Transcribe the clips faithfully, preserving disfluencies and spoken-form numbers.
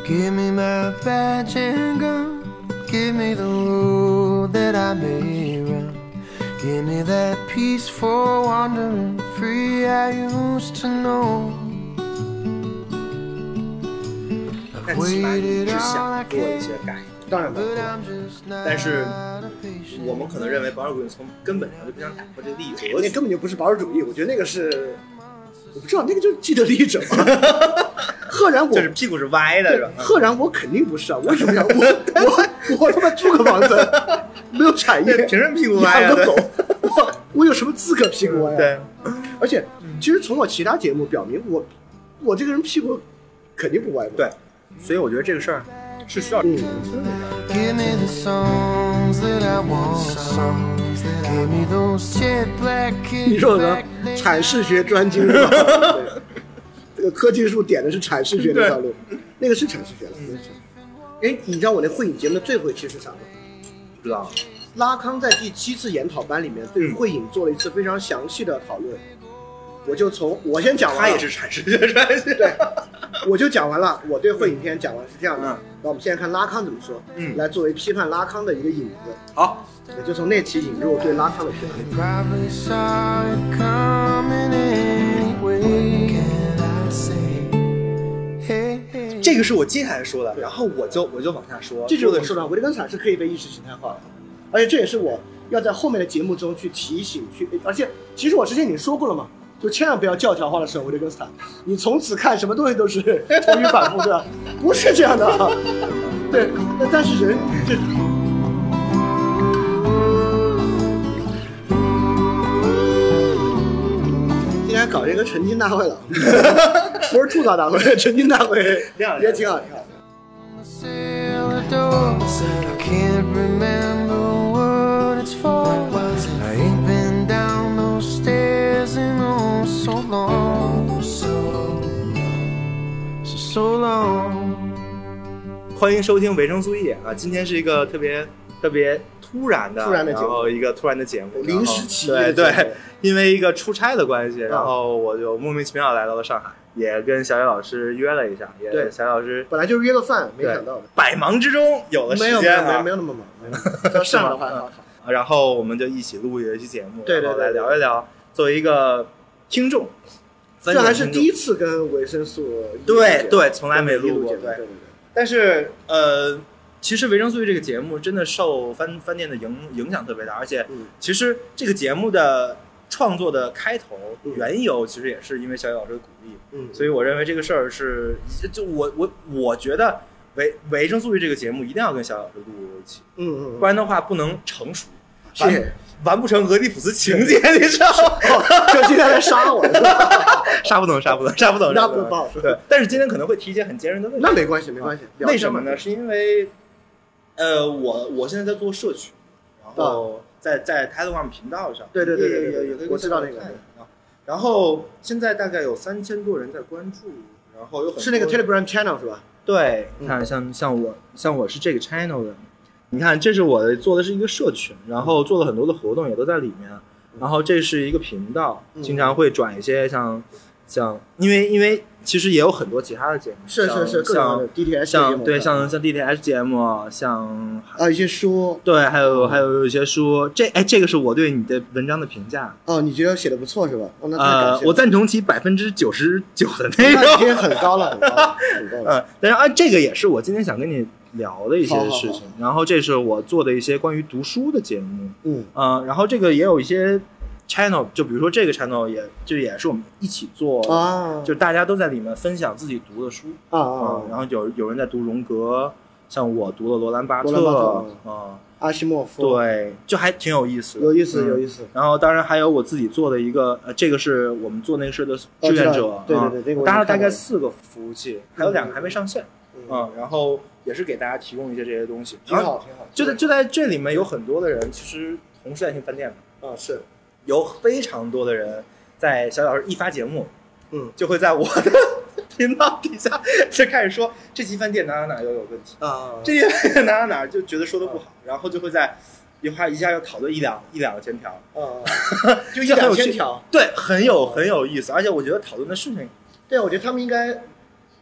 Give me my badge and gun. Give me the road that I may run. Give me that peaceful wandering free I used to know. 但起码你是想做一些改革， 当然了。 但是我们可能认为保守主义从根本上就不想打破这个利益那根本就不是保守主义，我觉得那个是，我不知道那个就是既得利益者嘛。赫然我就是屁股是歪的，是吧？ 赫然我肯定不是啊！为什么呀？我我我他妈租个房子，没有产业， 凭什么屁股歪养个狗，我我有什么资格屁股歪啊？ 对，而且其实从我其他节目表明，我我这个人屁股肯定不歪嘛。 对，所以我觉得这个事儿是需要澄清的。 你说什么？阐释学专精是吧？这个科技树点的是阐释学那条路，那个是阐释学了。哎，你知道我那会影节目的最后一期是啥吗？ 不知道。 拉康在第七次研讨班里面对会影做了一次非常详细的讨论。我就从我先讲完了， 他也是阐释学专精。 对，我就讲完了。我对会影片讲完是这样的。 嗯， 那我们现在看拉康怎么说， 嗯， 来作为批判拉康的一个引子。 好， 也就从那期引入对拉康的批判。 这个是我接下来说的，然后我就我就往下说。 这就是我说的，维特根斯坦是可以被意识形态化的，而且这也是我要在后面的节目中去提醒去，而且其实我之前已经说过了嘛，就千万不要教条化的使用维特根斯坦，你从此看什么东西都是同语反复，对吧？不是这样的，对，但是人这。今天搞这个澄清大会了，不是吐槽大会，澄清大会也挺好，挺好。 欢迎收听维生素 E 啊！今天是一个特别特别突然的， 突然的节目， 然后一个突然的节目， 临时起意对对，因为一个出差的关系，然后我就莫名其妙来到了上海，也跟小野老师约了一下，也对小野老师本来就是约个饭，没想到的， 百忙之中有了时间、啊， 没有没有没有那么忙，没有要上的话好好。 然后我们就一起录一期节目， 对对对， 来聊一聊，作为一个听众， 这还是第一次跟维生素， 对对，从来没录过， 对对对。 但是呃，其实维生素 E 这个节目真的受饭饭店的影影响特别大，而且其实这个节目的创作的开头、嗯、缘由，其实也是因为小野老师的鼓励， 嗯， 所以我认为这个事儿是，就我我我觉得维维生素 E 这个节目一定要跟小野老师录一起， 嗯嗯， 不然的话不能成熟。 是完不成俄狄浦斯情节，你知道吗？ 就今天来杀我， 杀不动，杀不动，杀不动， 那不不好说。 对，但是今天可能会提一些很尖锐的问题。 那没关系，没关系。 为什么呢？是因为，呃，我我现在在做社群，然后在在 Telegram 频道上， 对对对对对对， 我知道那个。 然后现在大概有三千多人在关注，然后有很多是那个 Telegram channel 是吧？ 对，你看像像我像我是这个 channel 的。你看，这是我做的是一个社群，然后做了很多的活动也都在里面，然后这是一个频道，经常会转一些像像，因为因为其实也有很多其他的节目， 是是是， 像 D T S 像对像像 D T S 节目，像啊一些书， 对，还有还有一些书，这哎这个是我对你的文章的评价哦，你觉得写的不错是吧？哦，那太感谢了。呃，我赞同其百分之九十九的内容， 那已经很高了，很高了，很高了。 嗯，但是啊，这个也是我今天想跟你聊的一些事情， 好好好， 然后这是我做的一些关于读书的节目， 嗯呃，然后这个也有一些 channel， 就比如说这个 channel 也就也是我们一起做啊， 就大家都在里面分享自己读的书啊啊、呃，然后有有人在读荣格，像我读了罗兰巴特啊、 呃， 阿西莫夫， 对，就还挺有意思的， 有意思、嗯、有意思。 然后当然还有我自己做的一个，呃，这个是我们做那个事的志愿者， 哦、对对对， 我搭了大概四个服务器，还有两个还没上线。嗯，然后也是给大家提供一些这些东西， 挺好挺好。 就在就在这里面有很多的人，其实同时在听饭店的啊，是有非常多的人在小老师一发节目， 嗯， 就会在我的频道底下就开始说这期饭店哪哪哪又有问题啊， 这期饭店哪哪哪就觉得说的不好，然后就会在一话一下要讨论一两一两个千条啊，就一两千条， 对，很有很有意思，而且我觉得讨论的事情， 对，我觉得他们应该。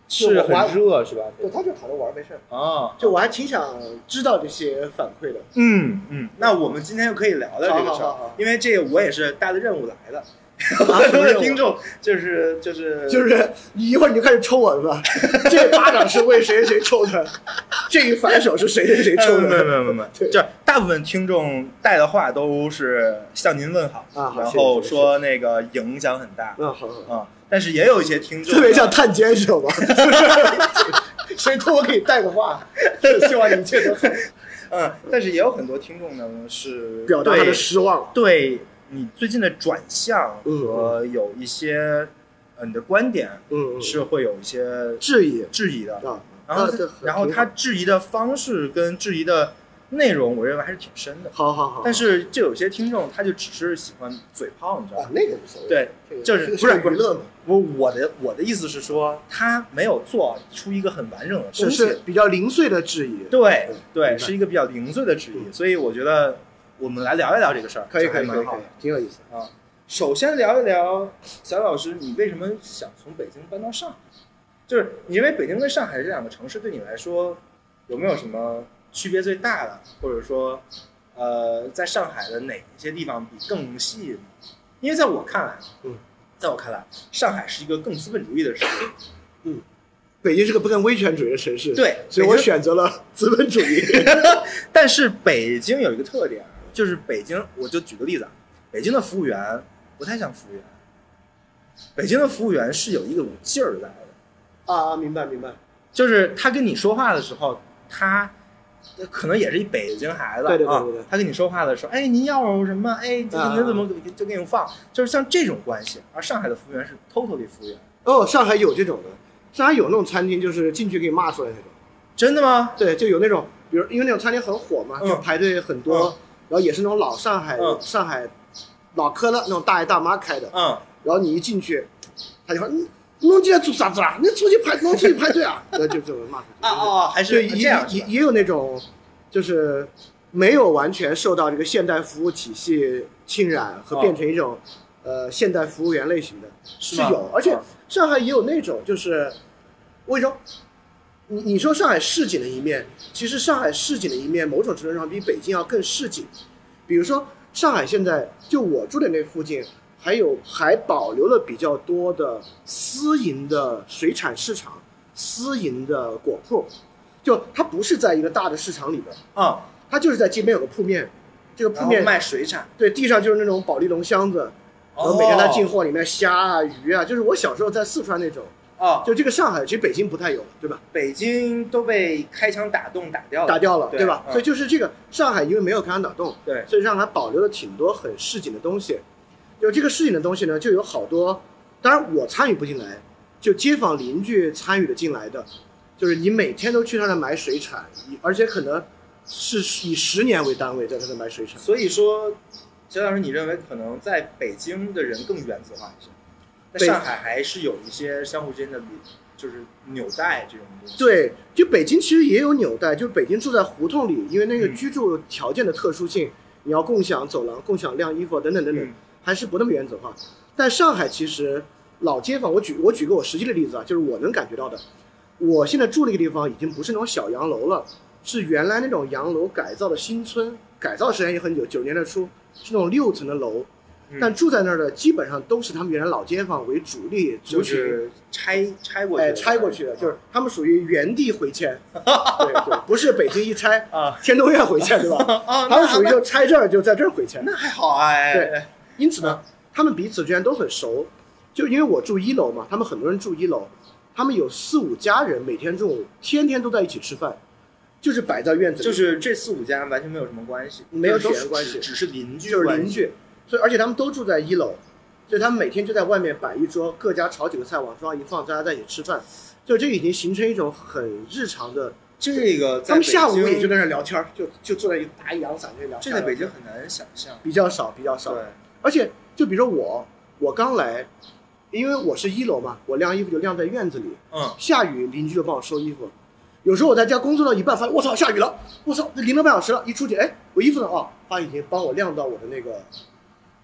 是很热是吧？ 对，他就躺着玩没事儿。 哦， 就我还挺想知道这些反馈的。 嗯嗯，那我们今天就可以聊聊这个事儿，因为这个我也是带着任务来的。很多的听众就是就是就是你一会儿你就开始抽我是吧？这巴掌是为谁谁抽的？这一反手是谁谁谁抽的？ 没有没有没有没有，就大部分听众带的话都是向您问好， 啊、 然后说那个影响很大。 嗯，好好啊，但是也有一些听众特别像探监知道吗？谁托我给你带个话，希望你一切都好。 嗯，但是也有很多听众呢是表达他的失望， 对你最近的转向和有一些呃你的观点， 嗯， 是会有一些质疑质疑的啊。 然后然后他质疑的方式跟质疑的内容，我认为还是挺深的。 好好好。 但是就有些听众他就只是喜欢嘴炮，你知道吗？ 啊，那个无所谓。 对，就是不是娱乐嘛。 我我的我的意思是说，他没有做出一个很完整的东西， 是比较零碎的质疑。 对对，是一个比较零碎的质疑，所以我觉得。我们来聊一聊这个事儿， 可以可以可以，挺有意思啊。首先聊一聊小老师，你为什么想从北京搬到上海？就是你认为北京跟上海这两个城市对你来说有没有什么区别最大的，或者说，呃，在上海的哪一些地方比更能吸引你？因为在我看来， 嗯， 在我看来，上海是一个更资本主义的城市， 嗯。北京是个不更威权主义的城市， 对， 所以我选择了资本主义。 但是北京有一个特点。就是北京，我就举个例子，北京的服务员不太像服务员，北京的服务员是有一种劲儿在的。 啊，明白明白。 就是他跟你说话的时候，他可能也是一北京孩子， 对对对对对、 啊。他跟你说话的时候，哎，您要什么？哎，您怎么就给你放？就是像这种关系。而上海的服务员是 totally 服务员。 哦，上海有这种的，上海有那种餐厅，就是进去给你骂出来那种。 真的吗？ 对，就有那种，比如因为那种餐厅很火嘛， 嗯、 就排队很多。嗯，然后也是那种老上海、 嗯、 上海老科勒那种大爷大妈开的， 嗯， 然后你一进去，他就说：“你侬进来做啥子啊？你出去排，侬出去排队啊？”然后就这种骂他。 啊哦，还是这样，也也有那种，就是没有完全受到这个现代服务体系侵染和变成一种、哦、呃现代服务员类型的，是有，而且上海也有那种，就是为什么？你你说上海市井的一面，其实上海市井的一面，某种程度上比北京要更市井。比如说，上海现在就我住的那附近，还有还保留了比较多的私营的水产市场、私营的果铺，就它不是在一个大的市场里边啊、嗯， 它就是在街边有个铺面，这个铺面卖水产， 对，地上就是那种保丽龙箱子，然后每天它进货里面虾啊、鱼啊，就是我小时候在四川那种。 啊、哦， 就这个上海，其实北京不太有，对吧？ 北京都被开枪打洞打掉了， 打掉了， 对, 对吧、 嗯？ 所以就是这个上海，因为没有开枪打洞， 对， 所以让它保留了挺多很市井的东西。就这个市井的东西呢，就有好多，当然我参与不进来，就街坊邻居参与的进来的，就是你每天都去他那买水产，而且可能是以十年为单位在他那买水产。 所以说，肖老师，你认为可能在北京的人更原子化一些？在上海还是有一些相互之间的，就是纽带这种东西。 对，就北京其实也有纽带，就是北京住在胡同里，因为那个居住条件的特殊性，嗯、你要共享走廊、共享晾衣服等等等等，嗯、还是不那么原子化。但上海其实老街坊，我举我举个我实际的例子啊，就是我能感觉到的，我现在住那个地方已经不是那种小洋楼了，是原来那种洋楼改造的新村，改造时间也很久，九十年代初是那种六层的楼。但住在那儿的基本上都是他们原来老街坊为主力族群， 就是拆拆过去的， 哎，拆过去的，就是他们属于原地回迁，对对，不是北京一拆啊， 天通苑回迁，对吧？ 啊， 他们属于就拆这儿就在这儿回迁， 那还好啊，哎， 对，因此呢，他们彼此之间都很熟，就因为我住一楼嘛，他们很多人住一楼，他们有四五家人，每天中午天天都在一起吃饭，就是摆在院子里， 就是这四五家完全没有什么关系， 没有血缘关系， 只是邻居， 就是邻居。所以，而且他们都住在一楼，所以他们每天就在外面摆一桌，各家炒几个菜往桌上一放，大家在一起吃饭，就这个已经形成一种很日常的。 这个他们下午也就在那聊天，就就坐在一打一阳伞就聊。 这在北京很难想象， 比较少，比较少。 对， 而且就比如说我，我刚来，因为我是一楼嘛，我晾衣服就晾在院子里， 嗯， 下雨邻居就帮我收衣服。有时候我在家工作到一半，发现我操下雨了，我操淋了半小时了，一出去，哎，我衣服呢？哦，他已经帮我晾到我的那个。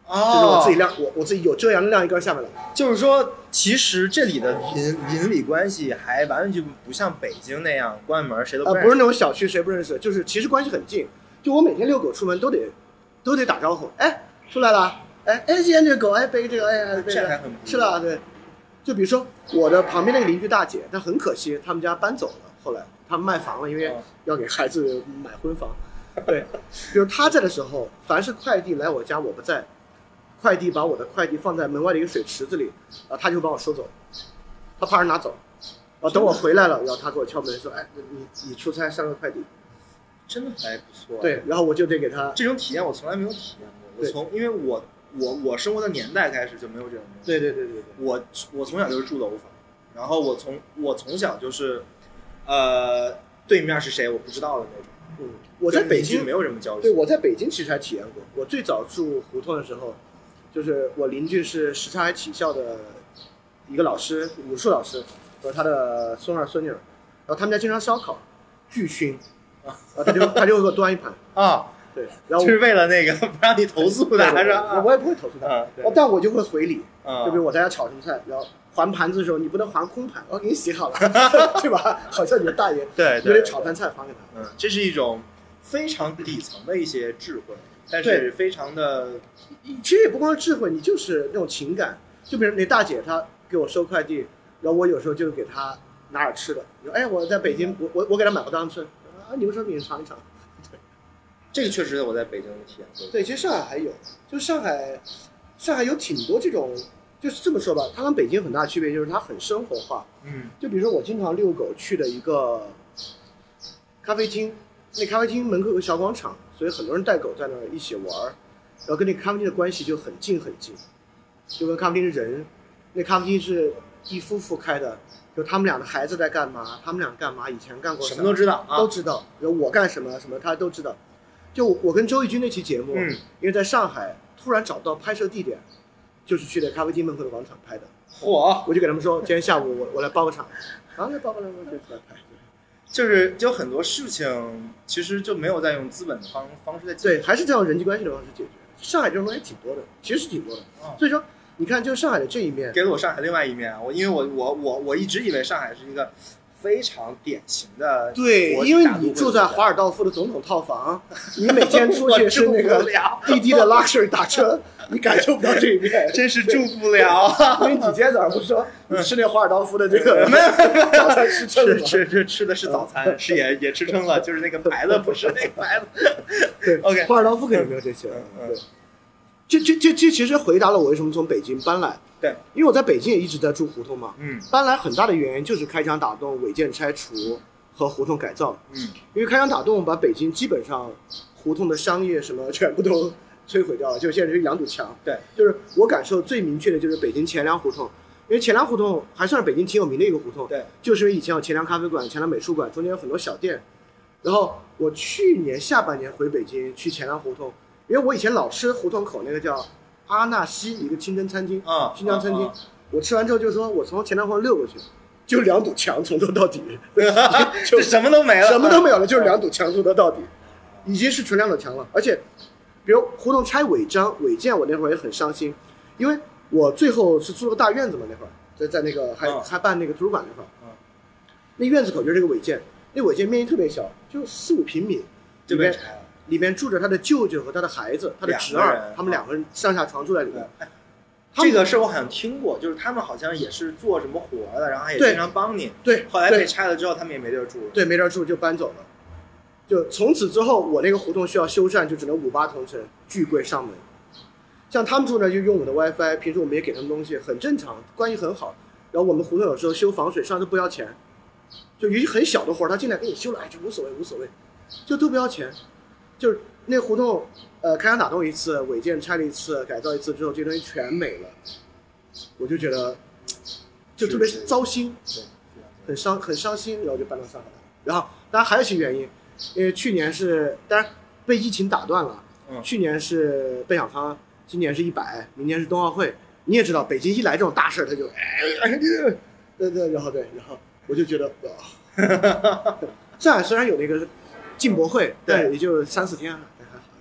就是我哦自己晾，我我自己有遮阳的晾一根下面来。 就是说，其实这里的邻邻里关系还完全就不像北京那样关门谁都不呃， 认识。 不是那种小区谁不认识，就是其实关系很近。就我每天遛狗出门都得都得打招呼，哎，出来了，哎哎，今天这个狗，哎背这个，哎背这还很不是的，对。就比如说我的旁边那个邻居大姐，她很可惜，他们家搬走了，后来他们卖房了，因为要给孩子买婚房。对，比如她在的时候，凡是快递来我家我不在，快递把我的快递放在门外的一个水池子里，然后她就帮我收走，她怕人拿走。然后等我回来了，然后她给我敲门说，哎，你你出差上个快递。 真的还不错。 对，然后我就得给她。 这种体验我从来没有体验过。我从因为我我我生活的年代开始就没有这种东西。 对对对对对。 我我从小就是住楼房，然后我从我从小就是，呃，对面是谁我不知道的那种。 嗯，我在北京没有什么交集。 对，我在北京其实还体验过。我最早住胡同的时候，就是我邻居是什刹海体校的一个老师，武术老师和他的孙儿孙女，然后他们家经常烧烤，巨熏，啊，他就他就会给我端一盘啊。 对，然后就是为了那个不让你投诉的，还是我也不会投诉他， 啊、 但我就会回礼， 啊、 就比如我在家炒什么菜，然后还盘子的时候，你不能还空盘，我给你洗好了，对吧？好像你的大爷， 对， 你得炒盘菜还给他。 嗯，这是一种非常底层的一些智慧，但是非常的， 其实也不光是智慧，你就是那种情感。就比如那大姐她给我收快递，然后我有时候就给她拿点吃的，你说哎，我在北京，我我我给她买过当吃啊，你们说你尝一尝。 这个确实我在北京的体验过。 对，其实上海还有，就是上海，上海有挺多这种，就是这么说吧，它跟北京很大区别就是它很生活化。 嗯， 就比如说我经常遛狗去的一个咖啡厅，那咖啡厅门口有个小广场，所以很多人带狗在那儿一起玩，然后跟那咖啡厅的关系就很近很近，就跟咖啡厅的人，那咖啡厅是一夫妇开的，就他们俩的孩子在干嘛，他们俩干嘛，以前干过什么都知道，啊、 都知道，然后我干什么什么他都知道。就我跟周轶君那期节目， 嗯， 因为在上海突然找到拍摄地点，就是去那咖啡厅门口的广场拍的。 嚯！ 我就给他们说，今天下午我我来包个场，然后就包个场就出来拍。 就是就很多事情其实就没有在用资本的方方式在解决， 对，还是在用人际关系的方式解决。上海这种东西挺多的，其实是挺多的。 哦、 所以说，你看，就上海的这一面， 给了我上海另外一面。我因为我我我我一直以为上海是一个非常典型的， 对，因为你住在华尔道夫的总统套房，你每天出去是那个滴滴的 luxury 打车，你感受不到这一面， 真是住不了。 因为你今天早上不是说你吃那华尔道夫的这个早餐吃撑了吗？ 吃吃吃的是早餐，是也也吃撑了，就是那个牌子不是那个牌子。 对 ，OK， 华尔道夫肯定没有这些。对，这这这这其实回答了我为什么从北京搬来。 对， 因为我在北京也一直在住胡同嘛， 嗯， 搬来很大的原因就是开墙打洞、违建拆除和胡同改造， 嗯， 因为开墙打洞把北京基本上胡同的商业什么全部都摧毁掉了，就现在是两堵墙。 对， 就是我感受最明确的就是北京钱粮胡同，因为钱粮胡同还算是北京挺有名的一个胡同， 对， 就是因为以前有钱粮咖啡馆、钱粮美术馆，中间有很多小店。然后我去年下半年回北京去钱粮胡同，因为我以前老吃胡同口那个叫阿纳西一个清真餐厅， 啊， 新疆餐厅，啊啊、我吃完之后就说，我从钱粮胡同溜过去，就两堵墙从头到底， 就什么都没了， 什么都没有了，就是两堵墙从头到底，已经是纯两堵墙了。而且，比如胡同拆违章、违建，我那会儿也很伤心，因为我最后是租了个大院子嘛，那会儿在在那个还、啊、还办那个图书馆那会儿，啊、那院子口就是这个违建，那违建面积特别小，就四五平米， 就被拆了。 里面住着他的舅舅和他的孩子，他的侄儿，他们两个人上下床住在里面。 这个事我好像听过，就是他们好像也是做什么活的，然后也经常帮你。 对， 后来被拆了之后，他们也没地儿住了。 对，没地儿住就搬走了。就从此之后，我那个胡同需要修缮，就只能五八同城，巨贵上门。像他们住呢，就用我的 WiFi， 平时我们也给他们东西，很正常，关系很好。然后我们胡同有时候修防水上都不要钱，就一很小的活他进来给你修了，哎，就无所谓无所谓，就都不要钱。就是那胡同，呃，开墙打洞一次，违建拆了一次，改造一次之后，这东西全没了，我就觉得就特别糟心，很伤很伤心，然后就搬到上海来。然后当然还有一些原因，因为去年是当然被疫情打断了， 嗯、 去年是奔小康，今年是一百，明年是冬奥会。你也知道，北京一来这种大事，他就哎，对对，然后对，然后我就觉得啊，上海虽然有那个进博会，但也就三四天，还好。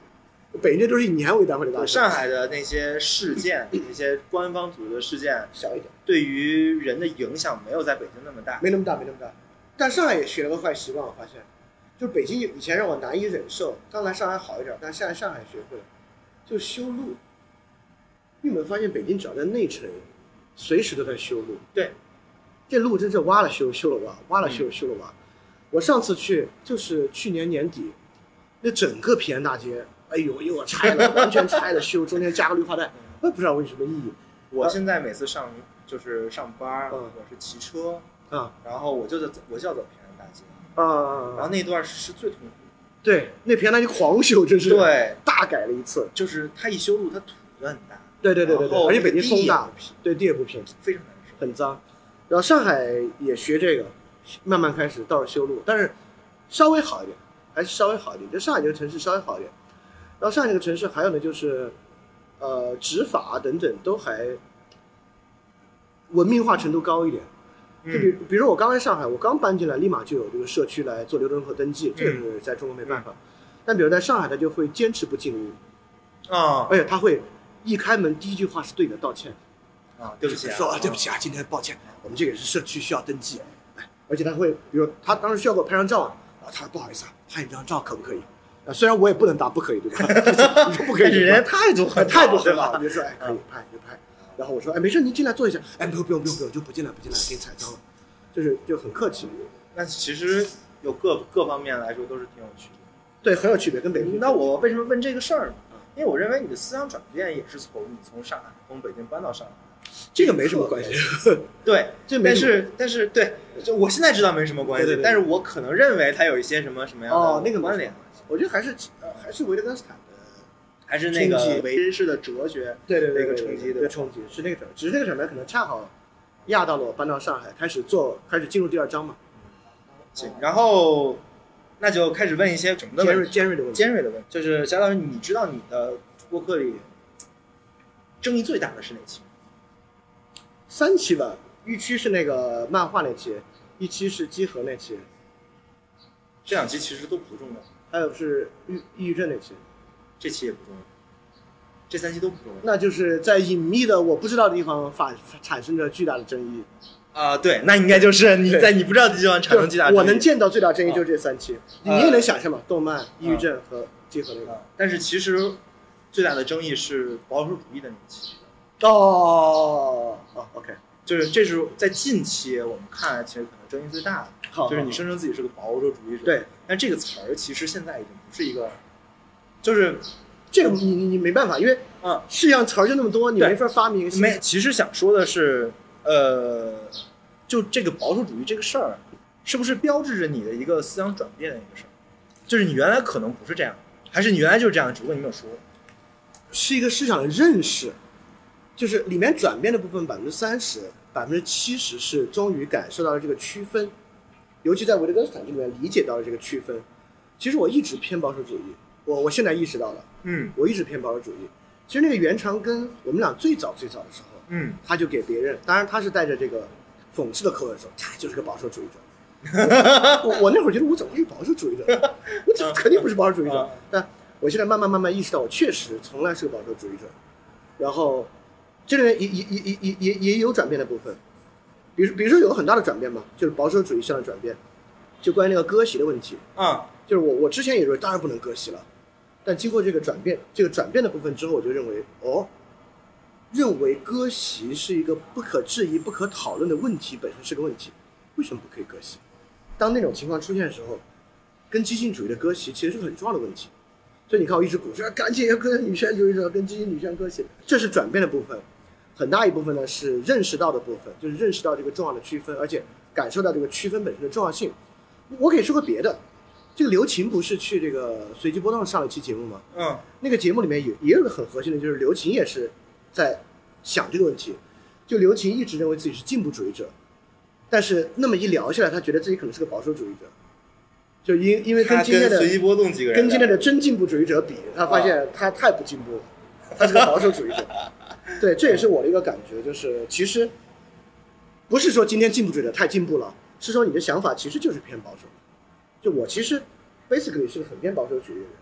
北京都是以年为单位的大事。 上海的那些事件，那些官方组织的事件小一点， 对于人的影响没有在北京那么大， 没那么大，没那么大。但上海也学了个坏习惯，我发现，就是北京以前让我难以忍受，刚来上海好一点，但现在上海学会了，就修路。你有没有发现，北京只要在内城，随时都在修路？ 对， 这路真是挖了修，修了挖，挖了修，修了挖。我上次去就是去年年底，那整个平安大街，哎呦又拆了，完全拆了修，中间加个绿化带，我也不知道为什么意义。 我现在每次上就是上班， 嗯、 我是骑车啊， 然后我就在我就要走平安大街啊， 然后那段是最痛苦的。 对，那平安大街狂修，真是对大改了一次， 就是它一修路，它土就很大。 对对对对对，而且北京风大，对地也不平， 非常难受， 很脏。然后上海也学这个，慢慢开始到处修路，但是稍微好一点，还是稍微好一点。就上海这个城市稍微好一点。然后上海这个城市还有呢，就是呃执法等等都还文明化程度高一点。就比比如我刚来上海，我刚搬进来，立马就有这个社区来做流动人口登记，这个是在中国没办法。但比如在上海，他就会坚持不进屋啊， 而且他会一开门第一句话是对你的道歉啊，对不起啊， 说啊对不起啊，今天抱歉，我们这个是社区需要登记，哎，而且他会，比如他当时需要给我拍张照，啊，他不好意思啊，拍你张照可不可以？啊，虽然我也不能答不可以，对吧？你说不可以， 人家态度很态度很好，你就说哎可以拍就拍，然后我说哎没事，您进来坐一下，哎不用不用不用不用，就不进来不进来，给你踩脏了，就是就很客气。 那其实有各各方面来说都是挺有区别。 对，很有区别，跟北京。 那我为什么问这个事儿呢？因为我认为你的思想转变也是从你从上海从北京搬到上海， 这个没什么关系。 对， 这没但是但是对，就我现在知道没什么关系， 对对对但是我可能认为它有一些什么什么样的哦那个关联。 我觉得还是呃还是维特根斯坦的， 还是那个维根式的哲学， 对对对那个冲击的冲击是那个转，只是那个转变可能恰好压到了我搬到上海，开始做开始进入第二章嘛。 行，然后。那就开始问一些什么的问题？ 尖锐的问题， 尖锐的问题，就是贾老师，你知道你的播客里争议最大的是哪期？ 三期吧，一期是那个漫画那期，一期是集合那期， 这两期其实都不重要。 还有是抑抑郁症那期， 这期也不重要，这三期都不重要。 那就是在隐秘的我不知道的地方发产生着巨大的争议。 啊、呃，对，那应该就是你在你不知道的地方产生巨大的争议。 我能见到最大争议就是这三期，啊、你也能想象嘛，动漫、抑郁症和结合那个、 啊。但是其实最大的争议是保守主义的那期。 哦哦 ，OK， 就是这是在近期我们看来其实可能争议最大的， 好就是你声称自己是个保守主义者。 对， 但这个词儿其实现在已经不是一个，就是这个你你你没办法，因为嗯， 世界上词儿就那么多，你没法发明一个新。 没，其实想说的是。呃，就这个保守主义这个事儿，是不是标志着你的一个思想转变的一个事儿？就是你原来可能不是这样，还是你原来就是这样，只不过你没有说。 是一个市场的认识，就是里面转变的部分百分之三十，百分之七十是终于感受到了这个区分，尤其在维特根斯坦这里面理解到了这个区分。其实我一直偏保守主义，我我现在意识到了， 嗯， 我一直偏保守主义。其实那个袁长庚，我们俩最早最早的时候。 嗯， 他就给别人，当然他是带着这个讽刺的口吻说，他就是个保守主义者。我我那会儿觉得我怎么会是保守主义者？我这肯定不是保守主义者。但我现在慢慢慢慢意识到，我确实从来是个保守主义者。然后这里面也也也也也也有转变的部分，比如比如说有个很大的转变嘛，就是保守主义向的转变，就关于那个割席的问题。 啊、嗯， 就是我我之前也认为当然不能割席了，但经过这个转变，这个转变的部分之后，我就认为哦。认为割席是一个不可质疑、不可讨论的问题，本身是个问题。为什么不可以割席？当那种情况出现的时候，跟激进主义的割席其实是个很重要的问题。所以你看，我一直鼓吹赶紧要跟女权主义者、跟激进女权割席，这是转变的部分。很大一部分呢是认识到的部分，就是认识到这个重要的区分，而且感受到这个区分本身的重要性。我可以说个别的，这个刘琴不是去这个随机波动上了一期节目吗？ 嗯， 那个节目里面也也有个很核心的，就是刘琴也是。在想这个问题，就刘琴一直认为自己是进步主义者，但是那么一聊下来，他觉得自己可能是个保守主义者，就因因为跟今天的随机波动几个人跟今天的真进步主义者比，他发现他太不进步了，他是个保守主义者。对，这也是我的一个感觉，就是其实不是说今天进步主义者太进步了，是说你的想法其实就是偏保守。就我其实 basically 是个很偏保守主义的人。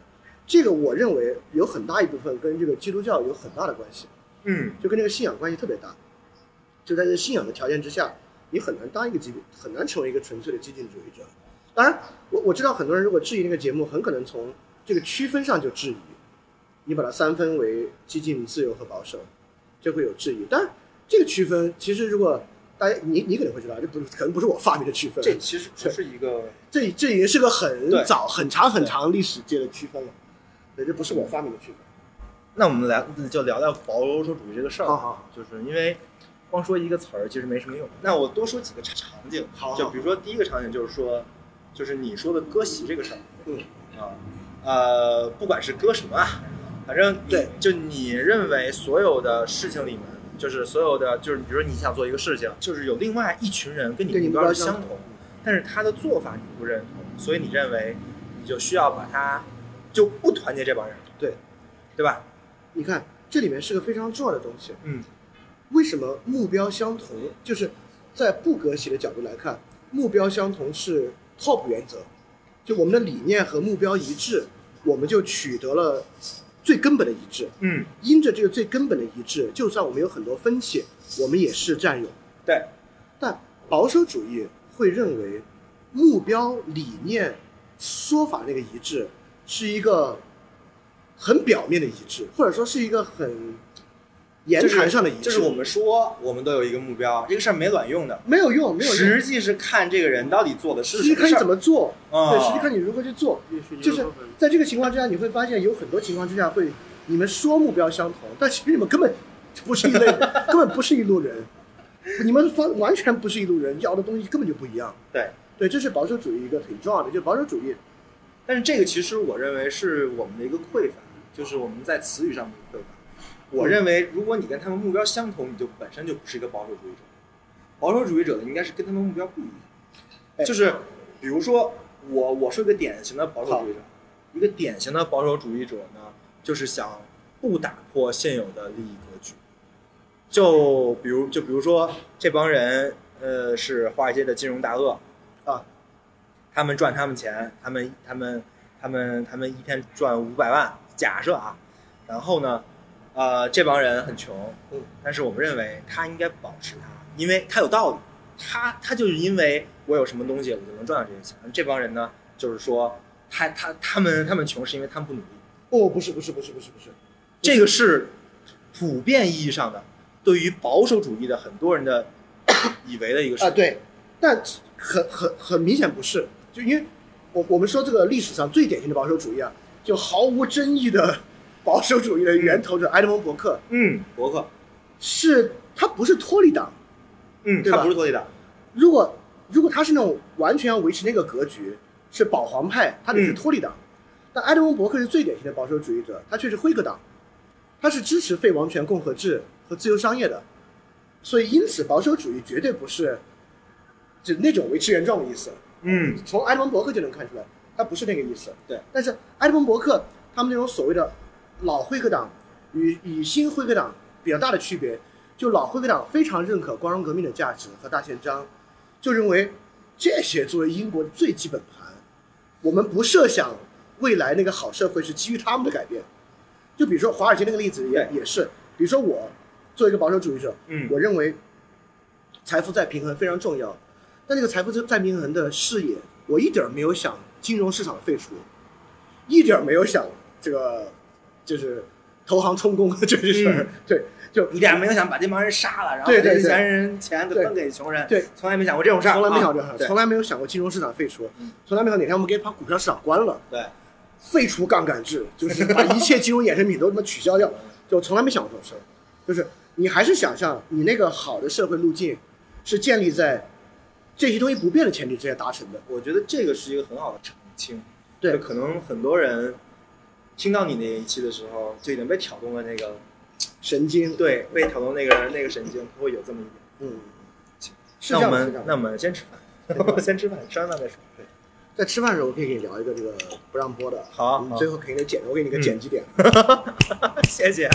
这个我认为有很大一部分跟这个基督教有很大的关系， 嗯， 就跟这个信仰关系特别大。就在这信仰的条件之下，你很难当一个激，很难成为一个纯粹的激进主义者。当然，我我知道很多人如果质疑那个节目，很可能从这个区分上就质疑，你把它三分为激进、自由和保守，就会有质疑。当然，这个区分其实如果大家你你可能会知道，这不可能不是我发明的区分， 这其实不是一个， 这这已经是个很早、很长、很长历史界的区分了。对，这不是我发明的区分。 那我们来就聊聊保守主义这个事儿。 好好好， 就是因为光说一个词儿其实没什么用。那我多说几个场景。 好， 就比如说第一个场景就是说，就是你说的割席这个事儿。 嗯啊，呃，不管是割什么啊，反正对， 就你认为所有的事情里面，就是所有的，就是比如说你想做一个事情，就是有另外一群人跟你目标相同，但是他的做法你不认同，所以你认为你就需要把他就不团结这帮人。 对， 对吧？ 你看这里面是个非常重要的东西。 嗯， 为什么目标相同？就是在不割席的角度来看，目标相同是 top 原则，就我们的理念和目标一致，我们就取得了最根本的一致。 嗯， 因着这个最根本的一致，就算我们有很多分歧，我们也是战友。 对， 但保守主义会认为目标、理念、说法那个一致是一个很表面的一致，或者说是一个很言谈上的一致。 就是我们说我们都有一个目标，这个事儿没卵用的， 没有用，没有用。 实际是看这个人到底做的是什么事儿， 实际看你怎么做， 哦、 对，实际看你如何去做。就是在这个情况之下，你会发现有很多情况之下会，你们说目标相同，但其实你们根本不是一类人，根本不是一路人，你们完全不是一路人，要的东西根本就不一样。 对， 对，这是保守主义一个挺重要的，就是保守主义。 但是这个其实我认为是我们的一个匮乏，就是我们在词语上的匮乏。我认为，如果你跟他们目标相同，你就本身就不是一个保守主义者。保守主义者的应该是跟他们目标不一样。就是比如说，我我是一个典型的保守主义者，一个典型的保守主义者呢，就是想不打破现有的利益格局。就比如就比如说这帮人，呃，是华尔街的金融大鳄啊， 他们赚他们钱，他们他们他们他们一天赚五百万，假设啊，然后呢？呃，这帮人很穷， 嗯， 但是我们认为他应该保持它，因为他有道理，他他就是因为我有什么东西，我就能赚到这些钱。这帮人呢，就是说他他他们他们穷是因为他们不努力。 哦，不是不是不是不是不是， 这个是普遍意义上的对于保守主义的很多人的以为的一个事啊，对，但很很很明显不是，就因为我我们说这个历史上最典型的保守主义啊，就毫无争议的。保守主义的源头者埃德蒙·伯克， 嗯，伯克是他不是脱离党， 嗯， 对吧？ 他不是脱离党。 如果如果他是那种完全要维持那个格局，是保皇派，他得是脱离党。嗯、但埃德蒙·伯克是最典型的保守主义者，他却是辉格党，他是支持废王权共和制和自由商业的，所以因此保守主义绝对不是就那种维持原状的意思。 嗯， 从埃德蒙·伯克就能看出来，他不是那个意思。 对， 但是埃德蒙·伯克他们那种所谓的老辉格党与与新辉格党比较大的区别，就老辉格党非常认可光荣革命的价值和大宪章，就认为这些作为英国的最基本盘，我们不设想未来那个好社会是基于他们的改变。就比如说华尔街那个例子也也是，比如说我作为一个保守主义者， 嗯， 我认为财富再平衡非常重要，但这个财富再平衡的视野，我一点没有想金融市场的废除，一点没有想。这个就是投行充公这些事儿、嗯，对，就一点没有想把这帮人杀了，然后把这些钱人钱都分给穷人， 对， 从来没想过这种事儿， 从来没想过这种事儿，从来没有想过金融市场废除， 嗯、 从来没有哪天我们给把股票市场关了， 对， 废除杠杆制，就是把一切金融衍生品都他妈取消掉，就从来没想过这种事儿，就是你还是想象你那个好的社会路径是建立在这些东西不变的前提之下达成的。 我觉得这个是一个很好的澄清， 对， 可能很多人。听到你那一期的时候，就已经被挑动了那个神经， 对，被挑动那个那个神经，会有这么一点。 嗯， 那我们那我们先吃饭，我们先吃饭，吃完饭再说。对， 在吃饭的时候，我可以给你聊一个这个不让播的。 好， 你最后肯定得剪，我给你个剪辑点。 嗯、谢谢。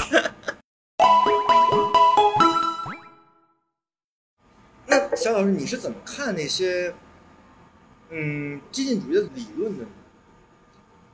那小老师，你是怎么看那些嗯激进主义的理论的呢？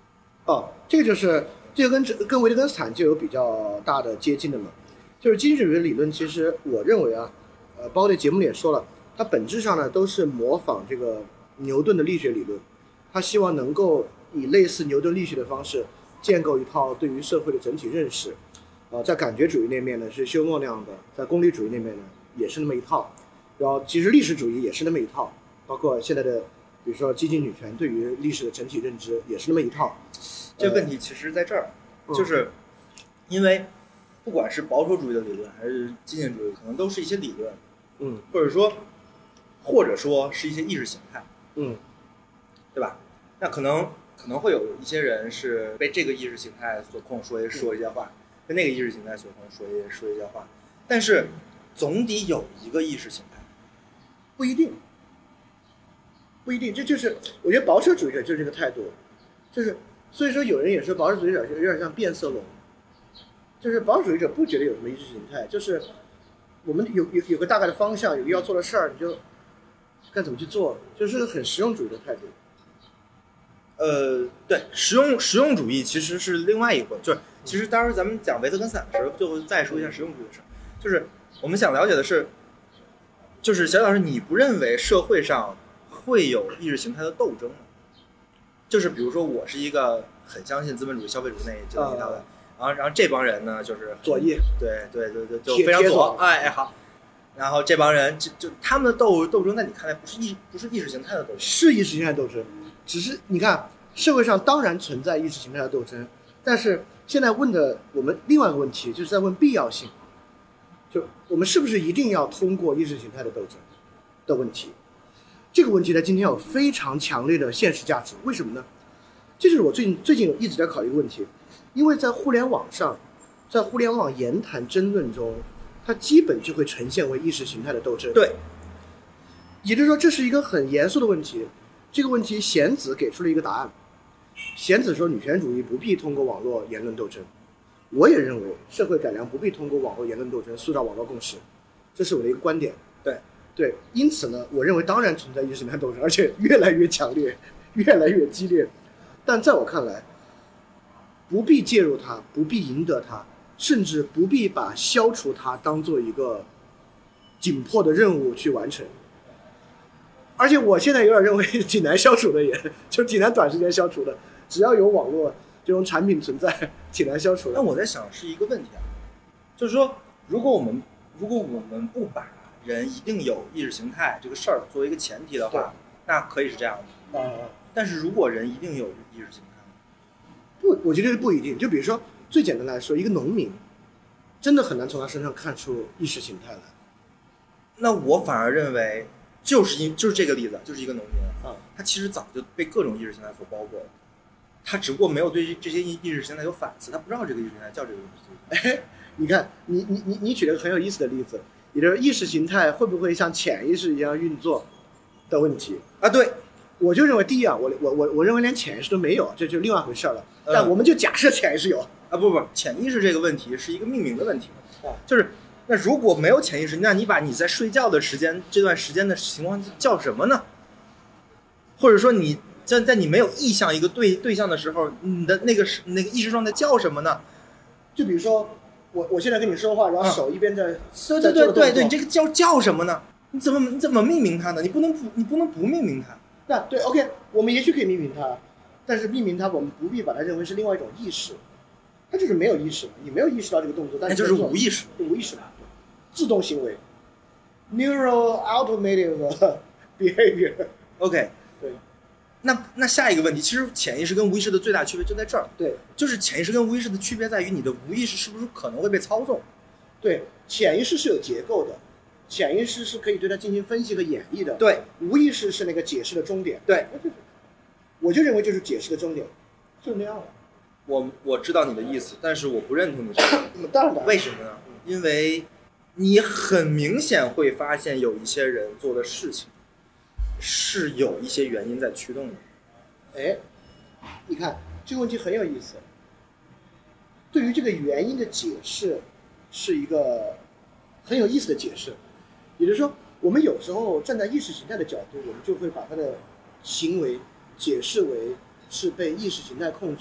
哦，这个就是这个跟跟维特根斯坦就有比较大的接近的嘛，就是经济主义的理论，其实我认为啊，呃，包括在节目里也说了，它本质上呢都是模仿这个牛顿的力学理论，他希望能够以类似牛顿力学的方式建构一套对于社会的整体认识。呃，在感觉主义那面呢是休谟那样的，在功利主义那面呢也是那么一套，然后其实历史主义也是那么一套，包括现在的比如说激进女权对于历史的整体认知也是那么一套。 这个问题其实在这儿，呃、就是因为不管是保守主义的理论还是激进主义，可能都是一些理论， 嗯， 或者说或者说是一些意识形态， 嗯， 对吧？那可能可能会有一些人是被这个意识形态所控，说说一些话。跟那个意识形态所控说一说一些话，但是总得有一个意识形态， 不一定，不一定，这就是我觉得保守主义者就是这个态度，就是所以说有人也说保守主义者有点像变色龙，就是保守主义者不觉得有什么意识形态，就是我们有有有个大概的方向，有个要做的事儿，你就该怎么去做，就是很实用主义的态度。 呃，对，实用实用主义其实是另外一回，就是其实当时咱们讲维特根斯坦的时候，就会再说一下实用主义的事儿。就是我们想了解的是，就是小老师，你不认为社会上会有意识形态的斗争吗？就是比如说，我是一个很相信资本主义、消费主义那这一套的，然后然后这帮人呢，就是左翼， 对对对对，就非常左，哎哎好。然后这帮人就就他们的斗斗争，在你看来不是意不是意识形态的斗争， 是意识形态斗争。只是你看，社会上当然存在意识形态的斗争，但是现在问的我们另外一个问题，就是在问必要性，就我们是不是一定要通过意识形态的斗争的问题。这个问题在今天有非常强烈的现实价值，为什么呢？这就是我最近最近一直在考虑一个问题，因为在互联网上，在互联网言谈争论中，它基本就会呈现为意识形态的斗争。 对， 也就是说这是一个很严肃的问题。这个问题弦子给出了一个答案，弦子说女权主义不必通过网络言论斗争，我也认为社会改良不必通过网络言论斗争塑造网络共识，这是我的一个观点。 对对，因此呢，我认为当然存在意识形态斗争，而且越来越强烈，越来越激烈。但在我看来，不必介入它，不必赢得它，甚至不必把消除它当做一个紧迫的任务去完成。而且我现在有点认为挺难消除的也，也就挺难短时间消除的。只要有网络这种产品存在，挺难消除的。 那我在想是一个问题啊，就是说，如果我们如果我们不把人一定有意识形态这个事儿作为一个前提的话，那可以是这样的。 啊、呃， 但是如果人一定有意识形态， 不，我觉得不一定。就比如说最简单来说，一个农民真的很难从他身上看出意识形态来。 那我反而认为。就是因就是这个例子，就是一个农民啊，他其实早就被各种意识形态所包裹了，他只不过没有对这些意识形态有反思，他不知道这个意识形态叫这个东西。 哎，你看，你你你你举了个很有意思的例子，也就是意识形态会不会像潜意识一样运作的问题啊？对， 我就认为第一啊，我我我我认为连潜意识都没有，这就另外一回事了。嗯、但我们就假设潜意识有啊，不不，潜意识这个问题是一个命名的问题，啊、就是。那如果没有潜意识，那你把你在睡觉的时间这段时间的情况叫什么呢？或者说你在在你没有意向一个对对象的时候，你的那个那个意识状态叫什么呢？ 就比如说我我现在跟你说话，然后手一边在、嗯、 对对对对对，你这个叫叫什么呢？你怎么你怎么命名它呢？你不能不你不能不命名它。 那对 OK， 我们也许可以命名它，但是命名它我们不必把它认为是另外一种意识，它就是没有意识，你没有意识到这个动作，但是那就是无意识， 无意识嘛。自动行为 ，neural automative behavior。OK， 对。那那下一个问题，其实潜意识跟无意识的最大区别就在这儿。 对， 就是潜意识跟无意识的区别在于你的无意识是不是可能会被操纵。 对，潜意识是有结构的，潜意识是可以对它进行分析和演绎的。 对， 无意识是那个解释的终点。 对， 我就认为就是解释的终点，就那样了。 我我知道你的意思，但是我不认同你这个。 当然的。 为什么呢？因为你很明显会发现有一些人做的事情是有一些原因在驱动的。 哎，你看这个问题很有意思。对于这个原因的解释是一个很有意思的解释，也就是说我们有时候站在意识形态的角度，我们就会把他的行为解释为是被意识形态控制，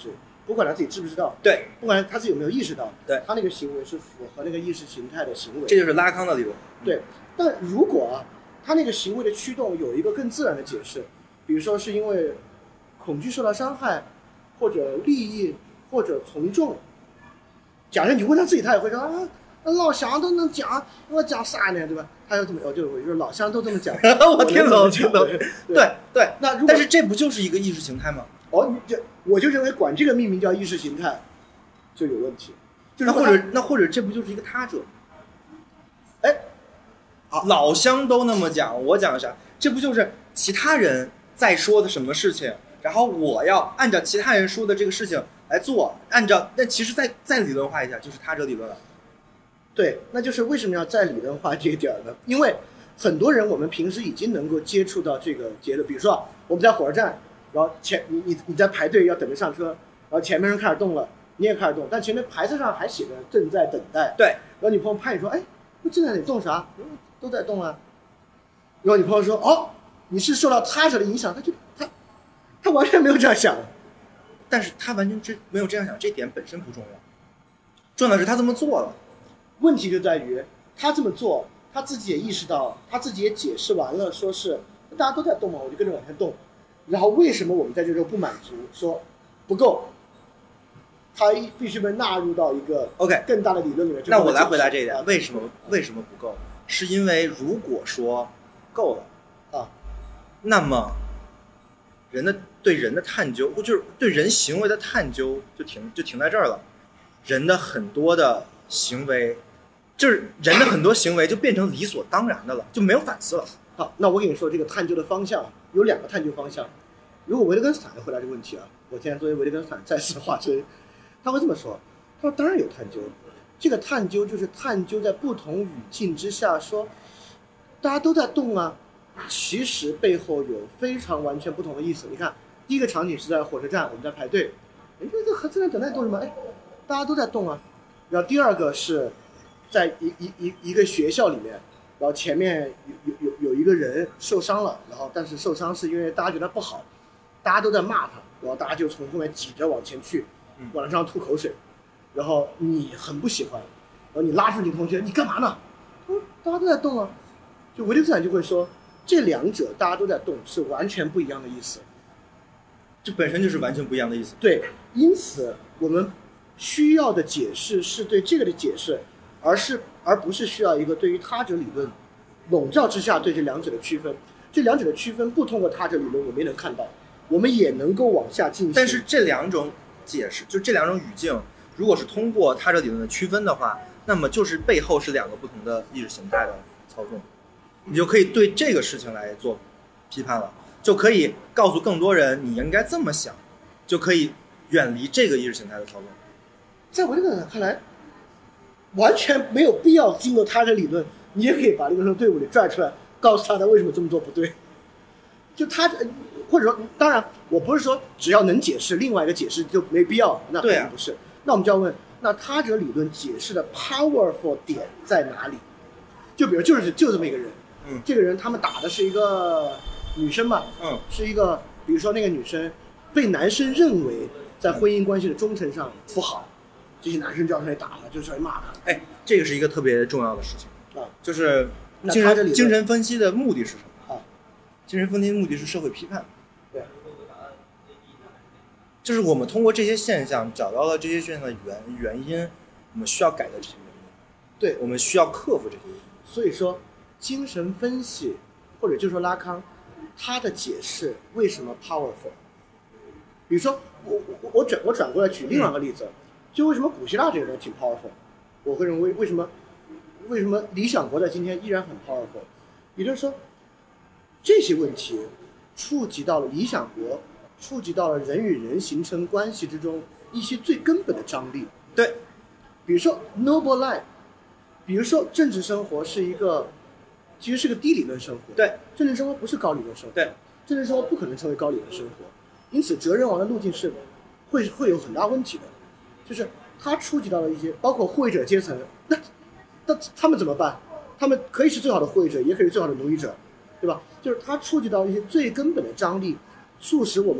不管他自己知不知道， 对， 不管他自己有没有意识到， 对， 他那个行为是符合那个意识形态的行为， 这就是拉康的理论。 对，但如果啊，他那个行为的驱动有一个更自然的解释，比如说是因为恐惧受到伤害，或者利益，或者从众。假设你问他自己，他也会说啊，老乡都能讲，我讲啥呢，对吧？他又这么，哦，就就是老乡都这么讲， 我听懂，听懂。对对， 那如果但是这不就是一个意识形态吗？ 哦，你这我就认为管这个命名叫意识形态就有问题，就是那或者那或者这不就是一个他者？ 哎， 好，老乡都那么讲，我讲啥？这不就是其他人在说的什么事情，然后我要按照其他人说的这个事情来做，按照那其实再再理论化一下，就是他者理论了。 对，那就是为什么要再理论化这一点呢？因为很多人我们平时已经能够接触到这个结论，比如说啊，我们在火车站，然后前你你你在排队要等着上车，然后前面人开始动了，你也开始动，但前面牌子上还写着正在等待。 对， 然后你朋友拍你说，哎，那正在你动啥？嗯，都在动啊。然后你朋友说，哦，你是受到他者的影响，他就他他完全没有这样想。 但是他完全这没有这样想，这点本身不重要，重要的是他这么做了。 问题就在于他这么做，他自己也意识到，他自己也解释完了，说是大家都在动嘛，我就跟着往前动。然后为什么我们在这时候不满足，说不够，他必须被纳入到一个 OK 更大的理论里面。 那我来回答这一点，为什么为什么不够？是因为如果说够了啊， 那么人的对人的探究，就是对人行为的探究就停就停在这儿了。人的很多的行为，就是人的很多行为就变成理所当然的了，就没有反思了。 好，那我跟你说，这个探究的方向有两个探究方向。如果维特根斯坦回答这个问题啊，我现在作为维特根斯坦再次化身，他会这么说：他说当然有探究，这个探究就是探究在不同语境之下说，大家都在动啊，其实背后有非常完全不同的意思。你看，第一个场景是在火车站，我们在排队，哎，这还正在等待动什么？哎，大家都在动啊。然后第二个是在一一一一个学校里面，然后前面有有有有一个人受伤了，然后但是受伤是因为大家觉得不好，大家都在骂他，然后大家就从后面挤着往前去，往他身上吐口水，然后你很不喜欢，然后你拉住你同学，你干嘛呢？嗯，大家都在动啊。就维特根斯坦就会说，这两者大家都在动是完全不一样的意思， 这本身就是完全不一样的意思。 对，因此我们需要的解释是对这个的解释，而是而不是需要一个对于他者理论笼罩之下对这两者的区分。这两者的区分不通过他者理论我们也能看到，我们也能够往下进行。 但是这两种解释，就这两种语境，如果是通过他者理论的区分的话，那么就是背后是两个不同的意识形态的操纵，你就可以对这个事情来做批判了，就可以告诉更多人你应该这么想，就可以远离这个意识形态的操纵。 在维特根斯坦看来，完全没有必要经过他的理论，你也可以把这个从队伍里拽出来，告诉他他为什么这么做不对。就他，或者说，当然，我不是说只要能解释，另外一个解释就没必要，那肯定不是。啊、那我们就要问，那他者理论解释的 powerful 点在哪里？就比如就是就这么一个人， 嗯， 这个人他们打的是一个女生嘛， 嗯， 是一个，比如说那个女生被男生认为在婚姻关系的忠诚上不好。这些男生就要上来打他，就上来骂他。 哎，这个是一个特别重要的事情啊， 就是精神精神分析的目的是什么？ 啊， 精神分析的目的是社会批判。 对， 就是我们通过这些现象找到了这些现象的原原因，我们需要改的这些原因。 对， 我们需要克服这些原因。 所以说，精神分析或者就说拉康，他的解释为什么 powerful？ 比如说，我我我转我转过来举另外一个例子。嗯，就为什么古希腊这个人挺 powerful， 我会认为为什么为什么理想国在今天依然很 powerful， 也就是说这些问题触及到了理想国，触及到了人与人形成关系之中一些最根本的张力。 对， 比如说 noble life， 比如说政治生活是一个其实是个低理论生活。 对， 政治生活不是高理论生活。 对， 政治生活不可能成为高理论生活，因此哲人王的路径是会会有很大问题的。就是他触及到了一些，包括护卫者阶层，那那他们怎么办？他们可以是最好的护卫者，也可以是最好的奴役者，对吧？就是他触及到一些最根本的张力，促使我们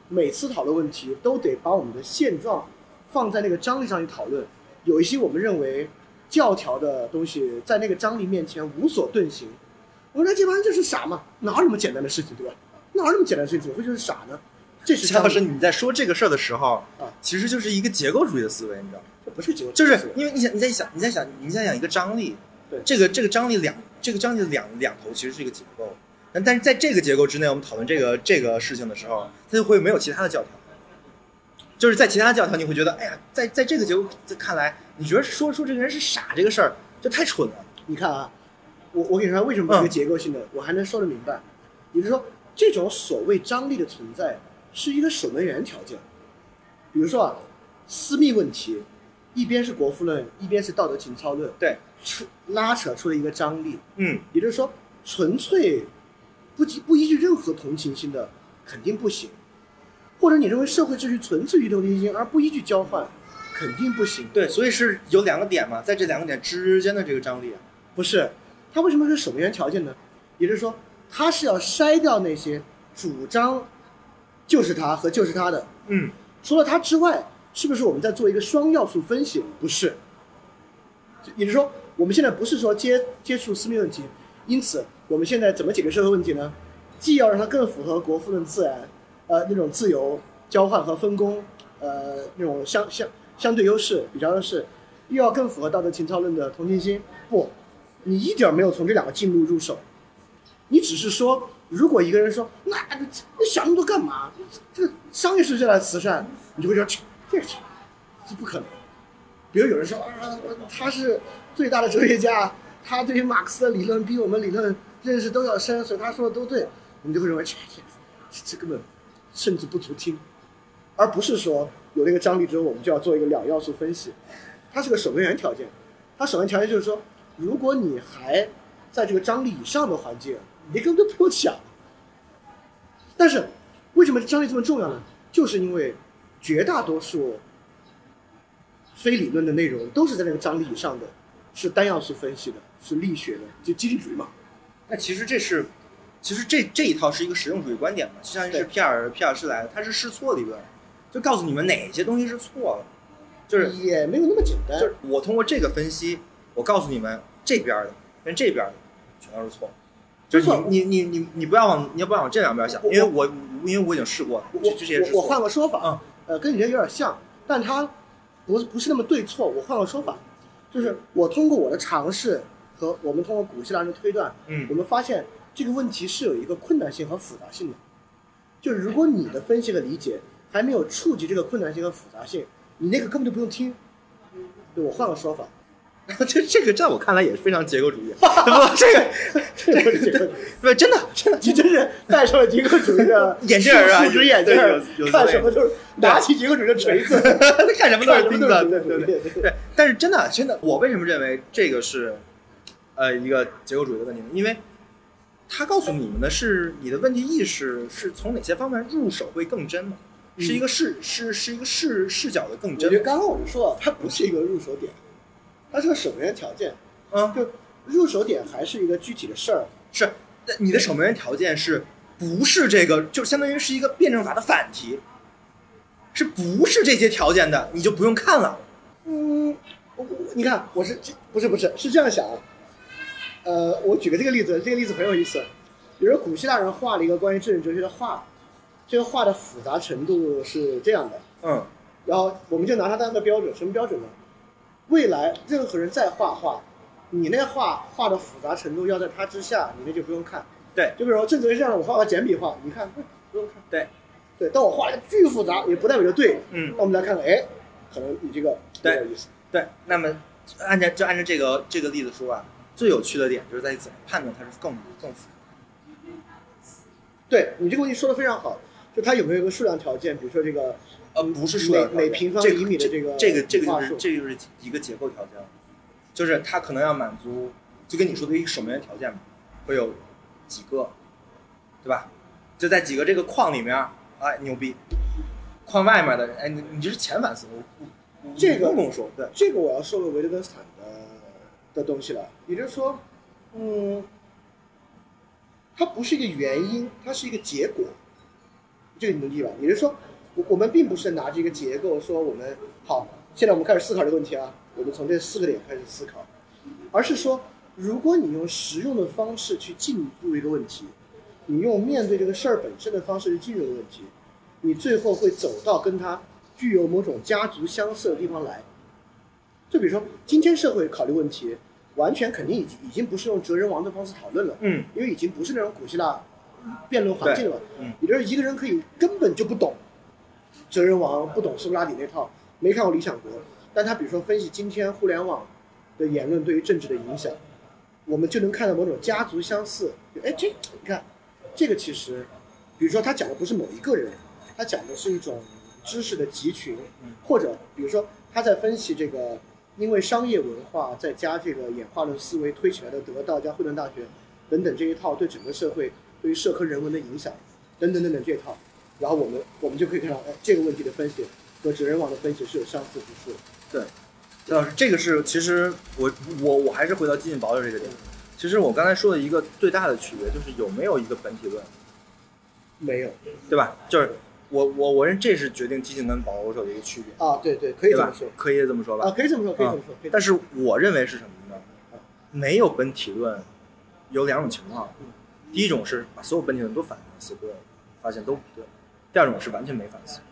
每次讨论问题都得把我们的现状放在那个张力上去讨论。有一些我们认为教条的东西，在那个张力面前无所遁形。我说这帮人就是傻嘛，哪有那么简单的事情，对吧？哪有那么简单的事情，怎么会就是傻呢？这是夏老师，你在说这个事儿的时候啊， 其实就是一个结构主义的思维，你知道吗？ 这不是结构主义就思维， 是因为你想，你在想，你在想，你在想一个张力， 对， 这个这个张力两，这个张力两两头其实是一个结构，但但是在这个结构之内，我们讨论这个这个事情的时候，它就会没有其他的教条。就是在其他教条，你会觉得，哎呀，在在这个结构看来，你觉得说出这个人是傻这个事儿就太蠢了。 你看啊，我我跟你说，为什么不是一个结构性的，嗯、我还能说得明白。也就是说，这种所谓张力的存在是一个守门员条件。比如说啊，私密问题，一边是国富论，一边是道德情操论， 对， 出拉扯出了一个张力。 嗯， 也就是说，纯粹不不依据任何同情心的肯定不行。或者你认为社会秩序纯粹依据同情心而不依据交换，肯定不行。 对，所以是有两个点嘛，在这两个点之间的这个张力啊， 不是，它为什么是守门员条件呢？也就是说，它是要筛掉那些主张就是他和就是他的。 嗯， 除了它之外，是不是我们在做一个双要素分析？不是，也就是说，我们现在不是说接接触私密问题，因此我们现在怎么解决社会问题呢？既要让它更符合国富论自然。呃，那种自由交换和分工，呃，那种相相相对优势、比较优势，又要更符合道德情操论的同情心。不，你一点没有从这两个进入入手，你只是说，如果一个人说，那你想那么多干嘛？这个商业世界来慈善，你就会说，这个这不可能。比如有人说啊，他是最大的哲学家，他对于马克思的理论比我们理论认识都要深，所以他说的都对，我们就会认为这这这根本。甚至不足听，而不是说有那个张力之后，我们就要做一个两要素分析。它是个守门员条件，它守门条件就是说，如果你还在这个张力以上的环境，你根本就不用想。但是为什么张力这么重要呢？就是因为绝大多数非理论的内容都是在那个张力以上的，是单要素分析的，是力学的，就激励主义嘛。 那其实这是。其实这这一套是一个实用主义观点嘛，就像是皮尔皮尔施莱，他是试错理论，就告诉你们哪些东西是错了，就是也没有那么简单。 就是我通过这个分析，我告诉你们这边的跟这边的全都是错，就是你你你你你不要往你要不要往这两边想，因为我因为我已经试过了， 我这些是我换个说法， 嗯， 呃，跟你这有点像，但它不不是那么对错。我换个说法，就是我通过我的尝试和我们通过古希腊人的推断， 嗯， 我们发现。这个问题是有一个困难性和复杂性的，就是如果你的分析和理解还没有触及这个困难性和复杂性，你那个根本就不用听。对，我换个说法， 这这个在我看来也是非常结构主义。不，这个这个不是结构主义， 不真的真的， 你真是戴上了结构主义的眼镜啊， 树脂眼镜，看什么都是拿起结构主义的锤子， 看什么都是钉子。 对对对对对。 但是真的真的，我为什么认为这个是呃一个结构主义的问题呢？因为他告诉你们的是，你的问题意识是从哪些方面入手会更真嘛？ 嗯、 是一个视是是一个视视角的更真。 我觉得刚刚我就说了，它不是一个入手点，它是个守门员条件。 嗯， 就入手点还是一个具体的事儿。 是，你的守门员条件是不是这个？就相当于是一个辩证法的反题，是不是这些条件的，你就不用看了。 嗯，我你看，我是不是不是是这样想啊？呃，我举个这个例子，这个例子很有意思。比如古希腊人画了一个关于政治哲学的画，这个画的复杂程度是这样的， 嗯， 然后我们就拿它当个标准，什么标准呢？未来任何人再画画，你那画画的复杂程度要在它之下，你那就不用看。 对， 就比如说政治哲学这样的，我画个简笔画，你看不用看。 对， 对，但我画的巨复杂，也不代表就对。 嗯， 那我们来看看，哎，可能你这个对有意思。 对，那么按照就按照这个这个例子说啊。最有趣的点就是在怎么判断它是更更复杂。 对，你这个问题说的非常好，就它有没有一个数量条件，比如说这个呃不是数量条件， 每每平方厘米的这个这个这个就是这就是一个结构条件，就是它可能要满足，就跟你说的一个守门员条件嘛，会有几个，对吧？就在几个这个框里面，哎牛逼，框外面的，哎你你这是前反思，我我这个不跟我说，对， 这个我要说个维特根斯坦的。的东西了，也就是说，嗯，它不是一个原因，它是一个结果。 这个你能理解吧？也就是说，我我们并不是拿着一个结构说我们好，现在我们开始思考这个问题啊，我们从这四个点开始思考，而是说，如果你用实用的方式去进入一个问题，你用面对这个事儿本身的方式去进入一个问题，你最后会走到跟它具有某种家族相似的地方来。就比如说，今天社会考虑问题，完全肯定已经已经不是用哲人王的方式讨论了， 嗯， 因为已经不是那种古希腊辩论环境了， 嗯， 也就是一个人可以根本就不懂哲人王，不懂苏格拉底那套，没看过《理想国》，但他比如说分析今天互联网的言论对于政治的影响，我们就能看到某种家族相似。哎，这你看，这个其实，比如说他讲的不是某一个人，他讲的是一种知识的集群，或者比如说他在分析这个。因为商业文化再加这个演化论思维推起来的得到加惠顿大学等等这一套对整个社会对于社科人文的影响等等等等这一套，然后我们我们就可以看到，哎，这个问题的分析和哲人王的分析是有相似之处。 对，李老师，这个是其实我我我还是回到激进保守这个点。其实我刚才说的一个最大的区别就是有没有一个本体论， 没有， 对吧？就是我我我认为这是决定激进跟保守的一个区别啊，对对，可以这么说， 可以这么说吧？ 啊，可以这么说，可以这么说。 嗯、但是我认为是什么呢？没有本体论，有两种情况。第一种是把所有本体论都反思过，发现都不对；第二种是完全没反思。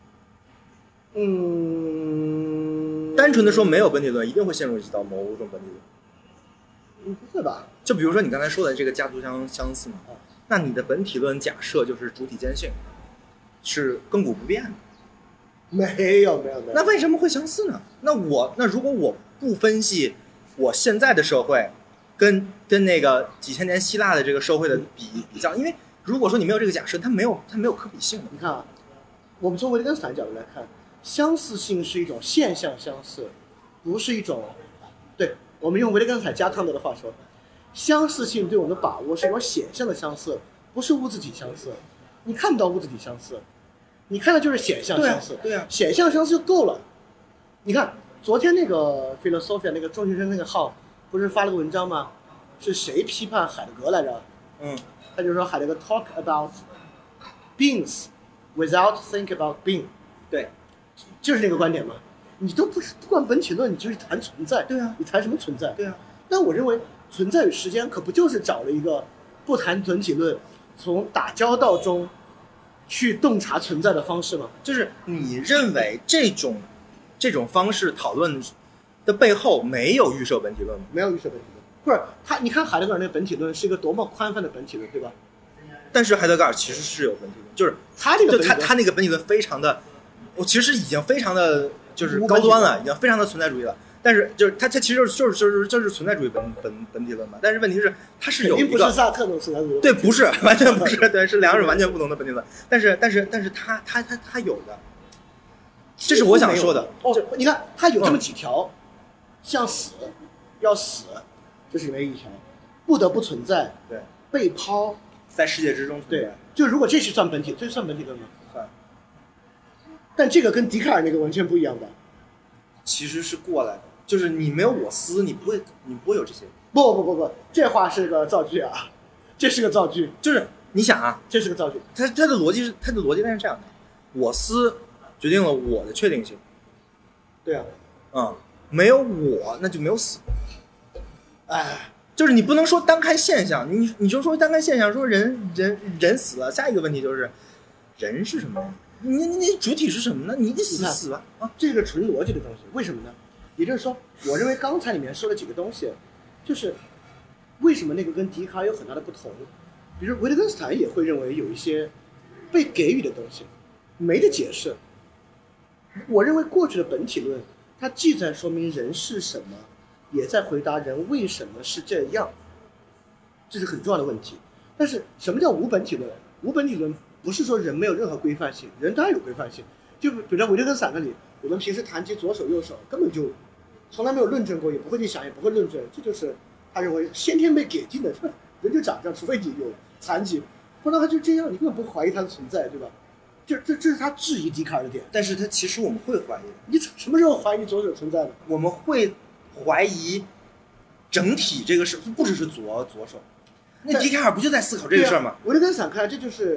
嗯， 单纯的说没有本体论，一定会陷入到某种本体论。 嗯，不会吧？ 就比如说你刚才说的这个家族相相似嘛，那你的本体论假设就是主体坚信。是亘古不变的， 没有没有没有。 那为什么会相似呢？那我那如果我不分析我现在的社会跟跟那个几千年希腊的这个社会的比比较，因为如果说你没有这个假设，它没有它没有可比性的。 你看啊，我们从维特根斯坦角度来看，相似性是一种现象相似，不是一种。对，我们用维特根斯坦加康德的话说，相似性对我们的把握是一种显象的相似，不是物质体相似。你看不到物质体相似，你看的就是显象相似， 对啊， 显象相似就够了。你看昨天那个 Philosophia 那个中学生那个号不是发了个文章吗？是谁批判海德格来着？ 嗯， 他就说海德格 talk about beings without think about being， 对， 就是那个观点嘛。你都不是不管本体论，你就是谈存在， 对啊， 你谈什么存在？ 对啊。 但我认为存在与时间可不就是找了一个不谈本体论，从打交道中去洞察存在的方式吗？ 就是你认为这种这种方式讨论的背后没有预设本体论吗？ 没有预设本体论，不是他。你看海德格尔那个本体论是一个多么宽泛的本体论，对吧？ 但是海德格尔其实是有本体论，就是他这个就他他那个本体论非常的，我其实已经非常的就是高端了，已经非常的存在主义了。但是就是它它其实就是就是就是就是存在主义本本本体论嘛。但是问题是它是有一个， 肯定不是萨特那种存在主义， 对，不是完全不是，对，是两种完全不同的本体论。但是但是但是它它它它有的，这是我想说的。 哦，你看它有这么几条，嗯、像死要死，这是里面一条，不得不存在， 对， 被抛在世界之中存在， 对，就如果这是算本体，这算本体论吗？ 算。 但这个跟笛卡尔那个完全不一样吧？ 其实是过来的，就是你没有我思，你不会，你不会有这些。 不不不不，这话是个造句啊，这是个造句。 就是你想啊， 这是个造句。 它它的逻辑是它的逻辑，但是这样的，我思决定了我的确定性。 对啊， 嗯，没有我那就没有死。 哎， 就是你不能说单看现象，你你就说单看现象，说人人人死了，下一个问题就是人是什么呀？你你你主体是什么呢？你你死死吧啊！ 这个纯逻辑的东西，为什么呢？也就是说，我认为刚才里面说了几个东西，就是为什么那个跟笛卡尔有很大的不同。比如维特根斯坦也会认为有一些被给予的东西没得解释。我认为过去的本体论，它既在说明人是什么，也在回答人为什么是这样，这是很重要的问题。但是什么叫无本体论？无本体论不是说人没有任何规范性，人当然有规范性。就比如在维特根斯坦那里，我们平时谈及左手右手，根本就从来没有论证过，也不会去想，也不会论证，这就是他认为先天被给定的，人就长这样，除非你有残疾，不然他就这样，你根本不怀疑他的存在，对吧？这这这是他质疑笛卡尔的点。 但是他其实我们会怀疑的。 你什么时候怀疑左手存在的？ 我们会怀疑整体这个事，不只是左左手。那笛卡尔不就在思考这个事儿吗？ 维特根斯坦看来，这就是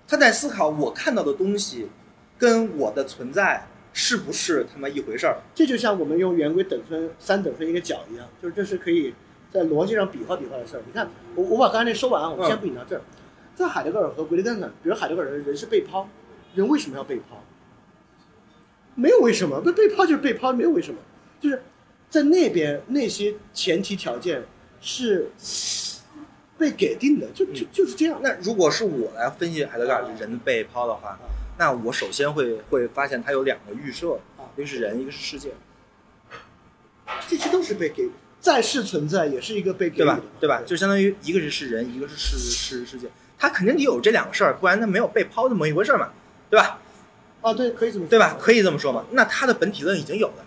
他在思考我看到的东西跟我的存在是不是他妈一回事儿。 这就像我们用圆规等分三等分一个角一样，就是这是可以在逻辑上比划比划的事儿。你看，我我把刚才那说完，我先不引到这儿。嗯、在海德格尔和维特根斯坦，比如海德格尔的人是被抛，人为什么要被抛？没有为什么，被被抛就是被抛，没有为什么，就是在那边那些前提条件是被给定的，就就就是这样。 那如果是我来分析海德格尔人被抛的话，啊、那我首先会会发现他有两个预设，啊、一个是人，一个是世界。 这些都是被给，在世存在也是一个被给对吧？对吧？就相当于一个是是人，一个是世世世界，他肯定得有这两个事儿，不然他没有被抛这么一回事嘛，对吧？ 啊，对，可以这么说， 对吧？可以这么说嘛？那他的本体论已经有了。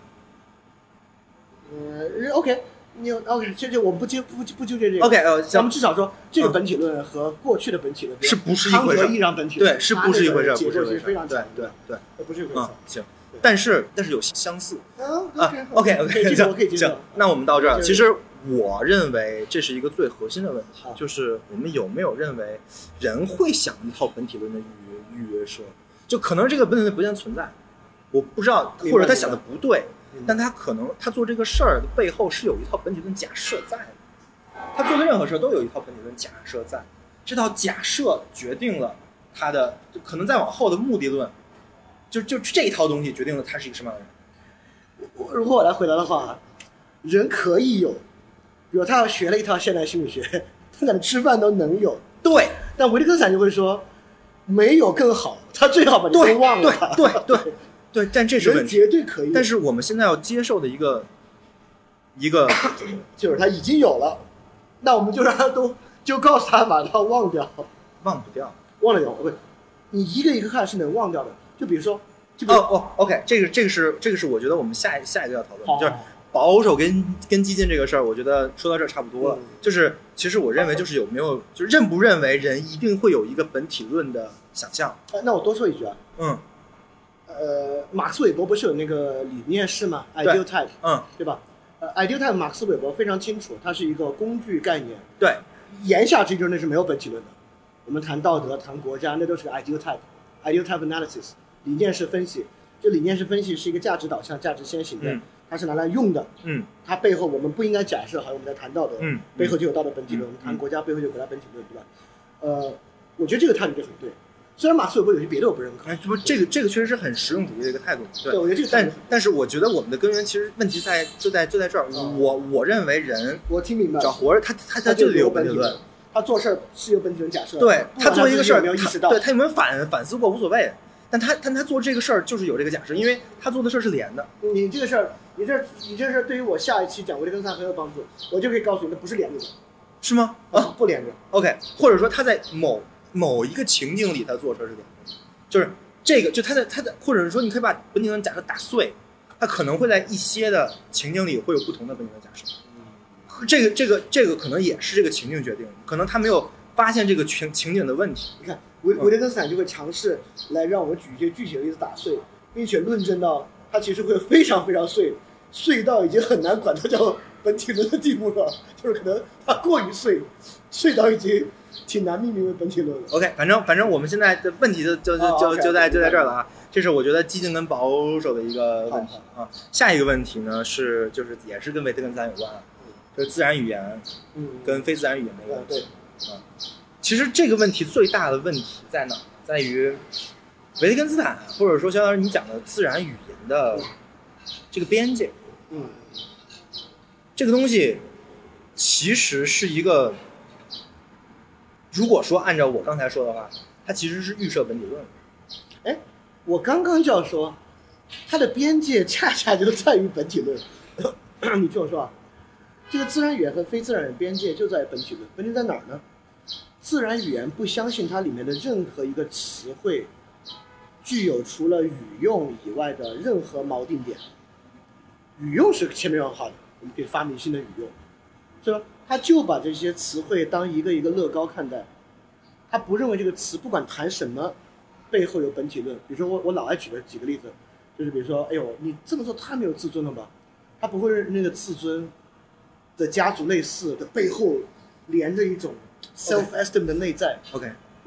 呃 ，OK， 你 OK， 就就我们不纠不不纠结这个。 OK， 呃， 咱们至少说这个本体论和过去的本体论是不是一回事？ 康德依然本体论， 对，是不是一回事？ 不是一回事，非常对对对， 不是一回事。 嗯，行，但是但是有相似。 啊 ，OK OK， 这个我可以接受。 行，那我们到这儿，其实我认为这是一个最核心的问题，就是我们有没有认为人会想一套本体论的预预约设？就可能这个本体论不见存在，我不知道，或者他想的不对，但他可能他做这个事儿的背后是有一套本体论假设在的。他做的任何事都有一套本体论假设在，这套假设决定了他的，可能再往后的目的论，就就这一套东西决定了他是一个什么样的人。 如果我来回答的话，人可以有，比如他要学了一套现代心理学，他可能吃饭都能有， 对。 但维特根斯坦就会说，没有更好，他最好把这都忘了。 对对对对对，但这是问题， 绝对可以。 但是我们现在要接受的一个一个， 就是他已经有了，那我们就让他都就告诉他把它忘掉， 忘不掉， 忘了掉。不，你一个一个看是能忘掉的。就比如说，就比如哦哦 ，OK， 这个这个是这个是我觉得我们下下一个要讨论，就是保守跟跟激进这个事儿，我觉得说到这儿差不多了。嗯、就是其实我认为就是有没有，就是认不认为人一定会有一个本体论的想象。 哎，那我多说一句啊， 嗯， 呃，马克思韦伯不是有那个理念式吗 ？Ideal type， 嗯， 对吧？呃 ，ideal type 马克思韦伯非常清楚，它是一个工具概念。 对， 言下之意就是那是没有本体论的。我们谈道德、谈国家，那都是个 ideal type，ideal type analysis。理念式分析，这理念式分析是一个价值导向、价值先行的， 嗯、 它是拿来用的。 嗯， 它背后我们不应该假设，好像我们在谈道德， 嗯， 背后就有道德本体论；我们谈国家，背后就有国家本体论，对吧？呃，我觉得这个态度就很对。虽然马克思韦伯有些别的我不认可， 哎，不，这个这个确实是很实用主义的一个态度。对， 对我觉得这个但但是我觉得我们的根源其实问题在就在就在这儿。嗯、我我认为人， 我听明白了， 找活着他他他就得有本体论。 他做事是有本体论假设， 对他做一个事儿， 没有意识到， 对他有没有反反思过无所谓。但他但他做这个事儿就是有这个假设，因为他做的事儿是连的。 你这个事儿，你这你这事儿对于我下一期讲维特根斯坦很有帮助，我就可以告诉你，那不是连着的， 是吗？ 啊，不连着。 OK， 或者说他在某某一个情境里他做事儿是连着的，就是这个就他的他的，或者是说你可以把本体论假设打碎，他可能会在一些的情境里会有不同的本体论假设。这个这个这个可能也是这个情境决定的，可能他没有发现这个情情景的问题。 你看维维特根斯坦就会尝试来让我们举一些具体的例子打碎，并且论证到它其实会非常非常碎，碎到已经很难管它叫本体论的地步了，就是可能它过于碎，碎到已经挺难命名为本体论了。 OK， 反正反正我们现在的问题就就就、oh, 就 okay, 就在就在这儿了啊！这是我觉得激进跟保守的一个问题啊。下一个问题呢是就是也是跟维特根斯坦有关，就是自然语言跟非自然语言的一个问题。 嗯啊，其实这个问题最大的问题在哪？在于维特根斯坦，或者说相当于你讲的自然语言的这个边界。 嗯， 这个东西其实是一个，如果说按照我刚才说的话，它其实是预设本体论。 哎，我刚刚就要说，它的边界恰恰就在于本体论。你听我说啊。这个自然语言和非自然语言边界就在本体论，本体在哪儿呢？自然语言不相信它里面的任何一个词汇具有除了语用以外的任何锚定点。语用是千变万化的，我们可以发明新的语用，是吧？他就把这些词汇当一个一个乐高看待，他不认为这个词不管谈什么背后有本体论。比如说我我老爱举的几个例子，就是比如说，哎呦，你这么做太没有自尊了吧？他不会那个自尊的家族类似的背后连着一种 self esteem 的内在。 OK，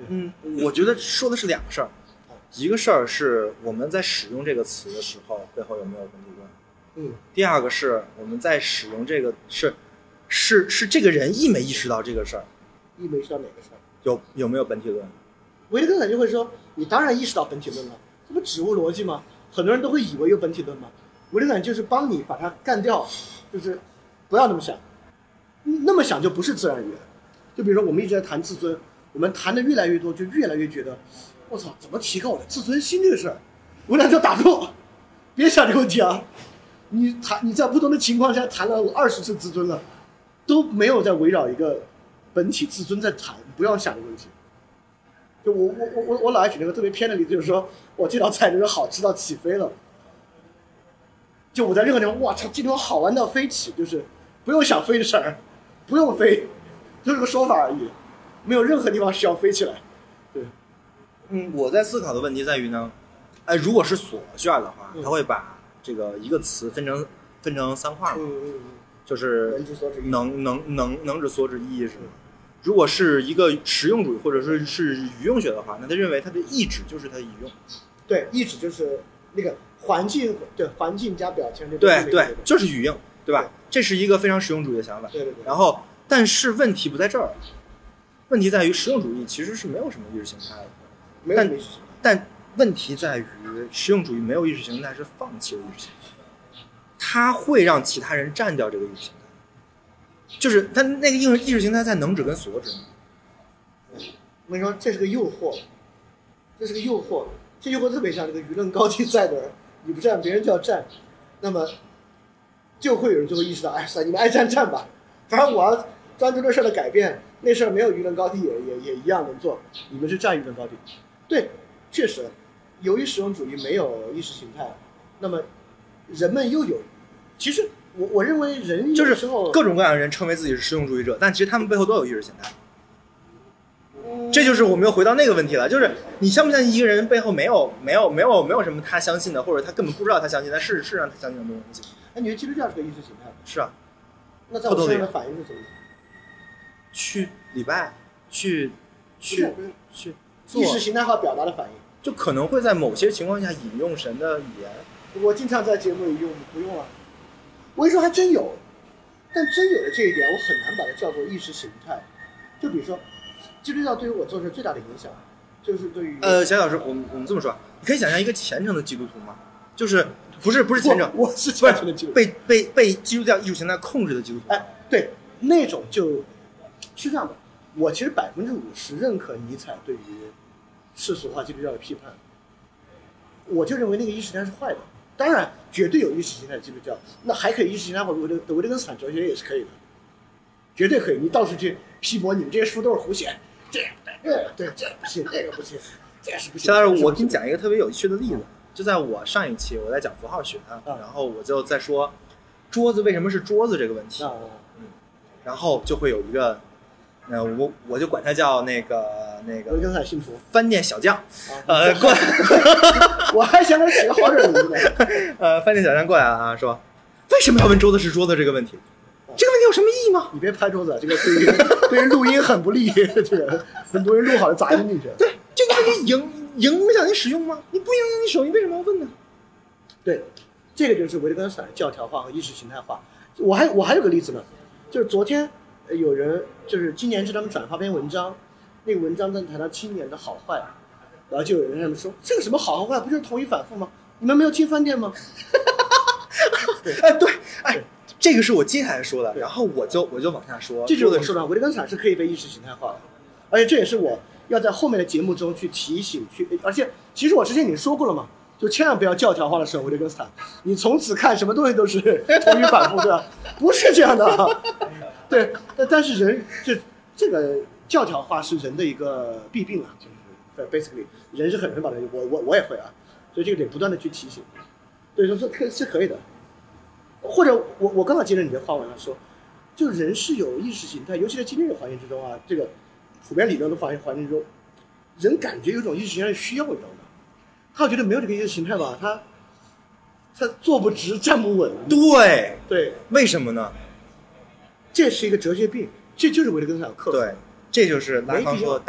嗯，我觉得说的是两个事儿，一个事儿是我们在使用这个词的时候背后有没有本体论， 嗯， 第二个是我们在使用这个是是是这个人意没意识到这个事儿， 意没意识到哪个事儿？ 有有没有本体论？ 维特根斯坦就会说，你当然意识到本体论了，这不指物逻辑吗？很多人都会以为有本体论吗？维特根斯坦就是帮你把它干掉，就是不要那么想，那么想就不是自然语言。就比如说我们一直在谈自尊，我们谈的越来越多，就越来越觉得，我操，怎么提高我的自尊心这个事儿？维特根斯坦就打住，别想这个问题啊！你谈你在不同的情况下谈了二十次自尊了，都没有在围绕一个本体自尊在谈，不要想这个问题。就我我我我我老爱举那个特别偏的例子，就是说我这道菜就是好吃到起飞了。就我在任何地方，哇操，这地方好玩到飞起，就是不用想飞的事儿，不用飞，就是个说法而已，没有任何地方需要飞起来。对， 嗯，我在思考的问题在于呢，哎，如果是所卷的话，他会把这个一个词分成分成三块嘛， 嗯嗯嗯， 就是能之所指意能能能能指所指意义是。如果是一个实用主义或者说是语用学的话，那他认为它的意指就是它的语用。 对，意指就是那个环境，对环境加表情， 对对对，就是语用，对吧？这是一个非常实用主义的想法。 对对对。 然后，但是问题不在这儿，问题在于实用主义其实是没有什么意识形态的， 没有意识形态。 但问题在于实用主义没有意识形态是放弃了意识形态，它会让其他人占掉这个意识形态。就是它那个意识形态在能指跟所指。 我跟你说，这是个诱惑，这是个诱惑，这诱惑特别像这个舆论高地在哪儿，你不占，别人就要占，那么就会有人就会意识到，哎，算你们爱占占吧，反正我要专注这事儿的改变，那事儿没有舆论高地也也也一样能做，你们是占舆论高地。对，确实，由于实用主义没有意识形态，那么人们又有，其实。我我认为人有时候就是各种各样的人称为自己是实用主义者，但其实他们背后都有意识形态。嗯、这就是我们又回到那个问题了，就是你相不相信一个人背后没有没有没有没有什么他相信的，或者他根本不知道他相信，但事实上他相信的东西。 哎，你觉得基督教是个意识形态吗？ 是啊。 那在我身上的反应是什么？ 去礼拜，去去去做意识形态化表达的反应， 就可能会在某些情况下引用神的语言。 我经常在节目里用，不用啊。我跟你说还真有，但真有的这一点我很难把它叫做意识形态。就比如说基督教对于我做事最大的影响就是对于呃小老师，我们我们这么说，你可以想象一个虔诚的基督徒吗？就是不是不是虔诚， 我, 我是虔诚的基督徒， 被被被基督教艺术形态控制的基督徒。 哎，对，那种就是这样的。我其实百分之五十认可尼采对于世俗化基督教的批判，我就认为那个意识形态是坏的。当然，绝对有意识形态的基督教，那还可以意识形态化维特维特根斯坦哲学也是可以的，绝对可以。你到处去批驳你们这些书都是胡写，这样对对，这不行，那个不行，这是不行。 肖老师，我给你讲一个特别有趣的例子，就在我上一期我在讲符号学，啊、然后我就在说桌子为什么是桌子这个问题， 啊、 嗯，然后就会有一个，呃，我我就管他叫那个那个维特根斯坦信徒饭店小将， 啊、 呃，过来。 我还想给他起个好点的名字。 呃，饭店小将过来了啊，说为什么要问桌子是桌子这个问题？这个问题有什么意义吗？ 你别拍桌子，这个对于对于录音很不利。这个很多人录好了杂音进去。 对，这个问题影影响你使用吗？你不影响你使用，你为什么要问呢？ 对，这个就是维特根斯坦的教条化和意识形态化。我还我还有个例子呢，就是昨天有人就是今年是他们转发篇文章，那个文章在谈到青年的好坏。然后就有人他们说这个什么好和坏不就是同一反复吗？你们没有进饭店吗？ 哎，对，哎，这个是我接下来说的，然后我就我就往下说。 这就是我说的，维特根斯坦是可以被意识形态化的，而且这也是我要在后面的节目中去提醒去，而且其实我之前已经说过了嘛，就千万不要教条化的时候，维特根斯坦，你从此看什么东西都是同一反复，对吧？不是这样的、啊，对，但但是人这这个教条化是人的一个弊病啊，就是。basically 人是很容易把它，我我我也会啊，所以这个点不断的去提醒，对，说是是可以的。或者我我刚好接着你的话往上说，就人是有意识形态，尤其在今天的环境之中啊，这个普遍理论的环环境中，人感觉有一种意识形态的需要，你知道吗？他觉得没有这个意识形态吧，他他坐不直站不稳。 对对， 为什么呢？ 这是一个哲学病，这就是维特根斯坦克服。 对，这就是拉康说的大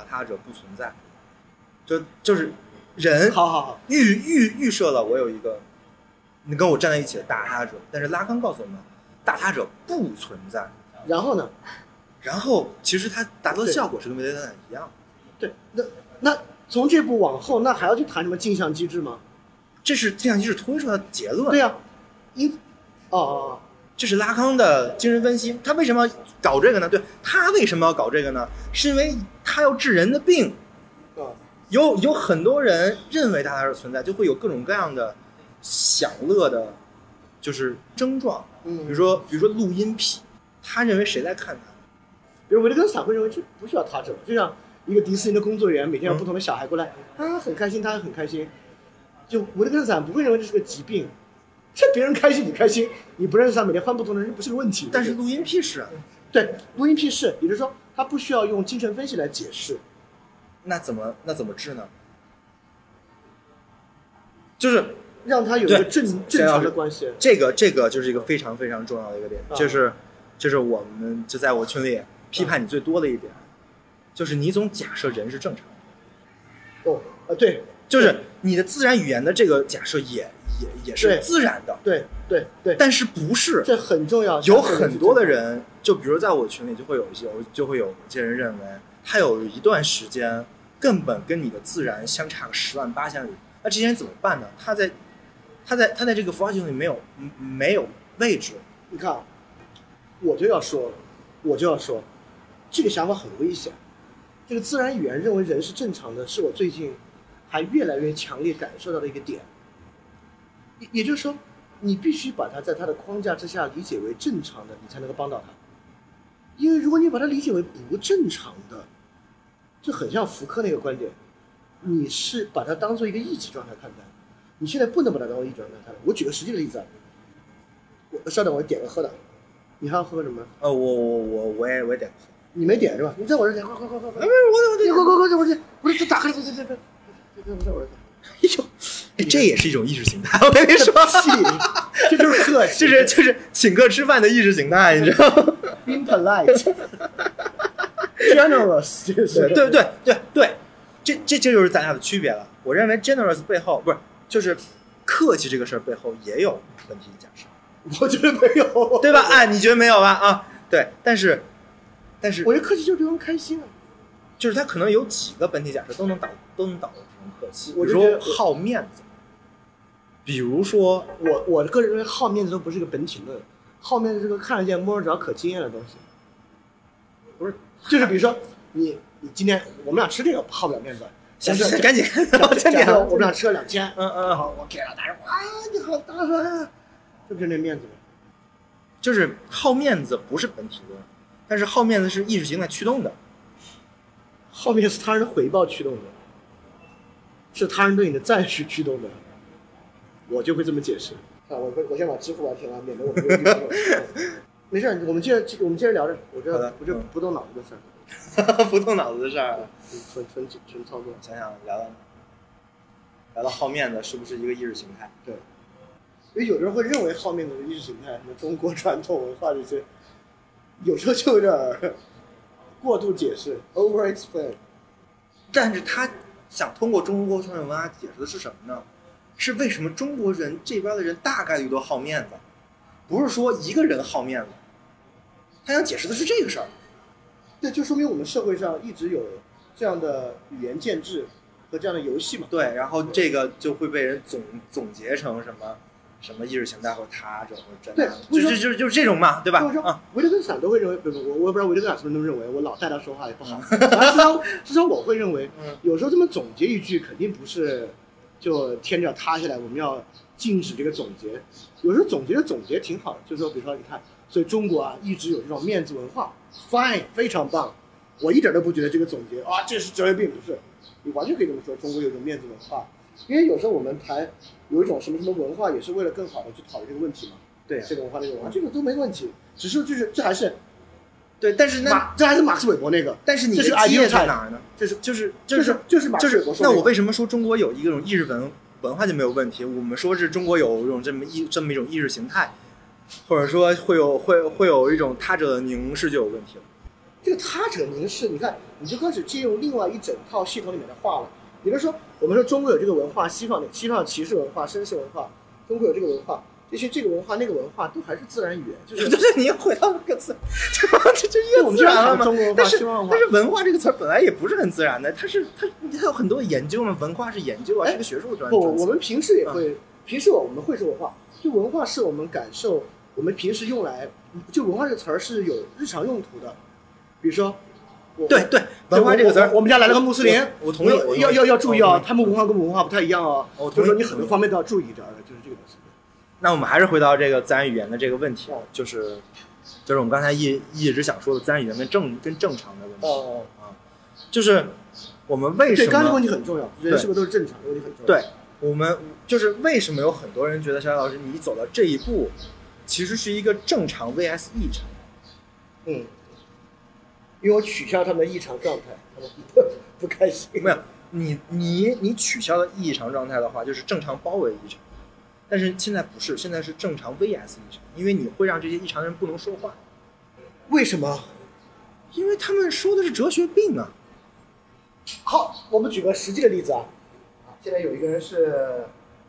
他者不存在，就就是人好好好， 预预预设了我有一个你跟我站在一起的大他者，但是拉康告诉我们大他者不存在。 然后呢？ 然后其实它达到的效果是跟维特根斯坦一样。 对，那那从这步往后，那还要去谈什么镜像机制吗？ 这是镜像机制推出的结论。 对呀、啊，因哦哦， 这是拉康的精神分析。他为什么要搞这个呢？对，他为什么要搞这个呢？是因为他要治人的病。 哦， 有有很多人认为大他者存在，就会有各种各样的享乐的，就是症状。 嗯， 比如说比如说录音癖，他认为谁在看他？ 比如维特根斯坦会认为这不需要他者，就像一个迪士尼的工作人员，每天有不同的小孩过来，他、嗯、很开心，他很开心。就维特根斯坦不会认为这是个疾病，这别人开心你开心，你不认识他，每天换不同的人不是个问题。 但是录音癖是啊， 对，录音癖是，也就是说他不需要用精神分析来解释。 那怎么那怎么治呢？就是让他有一个正正常的关系。 这个这个就是一个非常非常重要的一个点，啊、就是就是我们就在我群里批判你最多的一点，啊、就是你总假设人是正常的。 哦，呃，对， 就是你的自然语言的这个假设也也也是自然的。 对对 对, 对。 但是不是？ 这很重要。 有很多的人，就比如在我群里就会有一些，就会有些人认为他有一段时间根本跟你的自然相差个十万八千里。那这些人怎么办呢？他在，他在他在这个符号系统里没有没有位置。 你看，我就要说，我就要说，这个想法很危险。这个自然语言认为人是正常的，是我最近还越来越强烈感受到的一个点。也也就是说，你必须把它在它的框架之下理解为正常的，你才能够帮到它。因为如果你把它理解为不正常的，就很像福柯那个观点。你是把它当做一个异己状态看待，你现在不能把它当做异己状态看待。我举个实际的例子啊，我稍等，我点个喝的，你还要喝什么？ 呃，我我我我也我也点喝。 你没点是吧？你在我这点，快快快快快！ 哎，我我你快快快，我这我这打开了，这这这这这这在我这。 哎呦，这也是一种意识形态，我跟你说， 这就是客气， 就是就是请客吃饭的意识形态，你知道吗 ？Being polite, generous， 这是对对对对。这这这就是咱俩的区别了。我认为 generous 背后不是就是客气这个事儿背后也有问题假设， 我觉得没有， 对吧？哎，你觉得没有吧？啊，对，但是但是我觉得客气就是对方开心啊， 就是他可能有几个本体假设都能导都能导成客气，比如说好面子，比如说我我个人认为好面子都不是个本体论，好面子是个看得见摸得着可经验的东西，不是，就是比如说你。你今天我们俩吃这个好不了面子， 行行，赶紧， 赶紧，我们俩吃了两千， 嗯嗯， 好，我给了大人，哇，你好大帅，这不是那面子吗？ 就是好面子不是本体论，但是好面子是意识形态驱动的， 好面子是他人的回报驱动的，是他人对你的赞许驱动的，我就会这么解释。啊，我我先把支付宝填完，免得我们没事，我们接着我们接着聊着，我这我这不动脑子的事儿。 不动脑子的事儿， 纯纯纯操作。 想想聊聊，聊到好面子是不是一个意识形态？ 对，因为有的人会认为好面子的意识形态，什么中国传统文化这些，有时候就有点过度解释 ，over explain。 但是他想通过中国传统文化解释的是什么呢？是为什么中国人这边的人大概率都好面子，不是说一个人好面子，他想解释的是这个事儿。 对，就说明我们社会上一直有这样的语言建制和这样的游戏嘛。 对，然后这个就会被人总总结成什么什么意识形态或他者或真的，对，就就就是这种嘛，对吧？ 啊，维特根斯坦都会认为，不不，我我也不知道维特根斯坦是不是那么认为，我老带他说话也不好。至少至少我会认为，有时候这么总结一句，肯定不是就天就要塌下来，我们要禁止这个总结。有时候总结的总结挺好的，就是说，比如说你看。所以中国啊，一直有这种面子文化 ，fine， 非常棒，我一点都不觉得这个总结啊，这是职业病，不是，你完全可以这么说，中国有一种面子文化，因为有时候我们谈有一种什么什么文化，也是为了更好的去讨论这个问题嘛， 对、啊， 这个文化那个文化，这个都没问题，只是就是这还是， 对，但是那这还是马克思韦伯那个， 但是你这是界在哪儿呢？ 这是就是就是就是马克思韦伯说、那个， 那我为什么说中国有一种意识文文化就没有问题？我们说是中国有一种这么一这么一种意识形态。或者说会有会会有一种他者的凝视就有问题了。 这个他者凝视，你看你就开始借用另外一整套系统里面的话了。比如说，我们说中国有这个文化，西方西方有骑士文化、绅士文化，中国有这个文化，这些这个文化那个文化都还是自然语言，就是就是你又回到那个词，这这越自然了嘛。 中国文化、 但是西方文化， 但是文化这个词本来也不是很自然的，它是它它有很多研究嘛，文化是研究啊，是个学术专。 不，我们平时也会，嗯、平时我们会说文化，就文化是我们感受，我们平时用来，就文化这个词儿是有日常用途的，比如说。 对对，文化这个词儿， 我们家来了个穆斯林， 我, 我同意，我要要要注意啊，他们文化跟我们文化不太一样哦，就是说你很多方面都要注意点的，就是这个东西。 那我们还是回到这个自然语言的这个问题，就是就是我们刚才一一直想说的自然语言跟正跟正常的问题哦啊，就是我们为什么？ 对，刚才问题很重要，人是不是都是正常的问题很重要？ 对，我们就是为什么有很多人觉得小小老师你走到这一步，其实是一个正常 V S 异常， 嗯。因为我取消他们的异常状态，他们不不开心。 没有，你你你取消了异常状态的话，就是正常包围异常，但是现在不是，现在是正常 V S 异常，因为你会让这些异常人不能说话。 为什么？ 因为他们说的是哲学病啊。 好，我们举个实际的例子啊，现在有一个人是，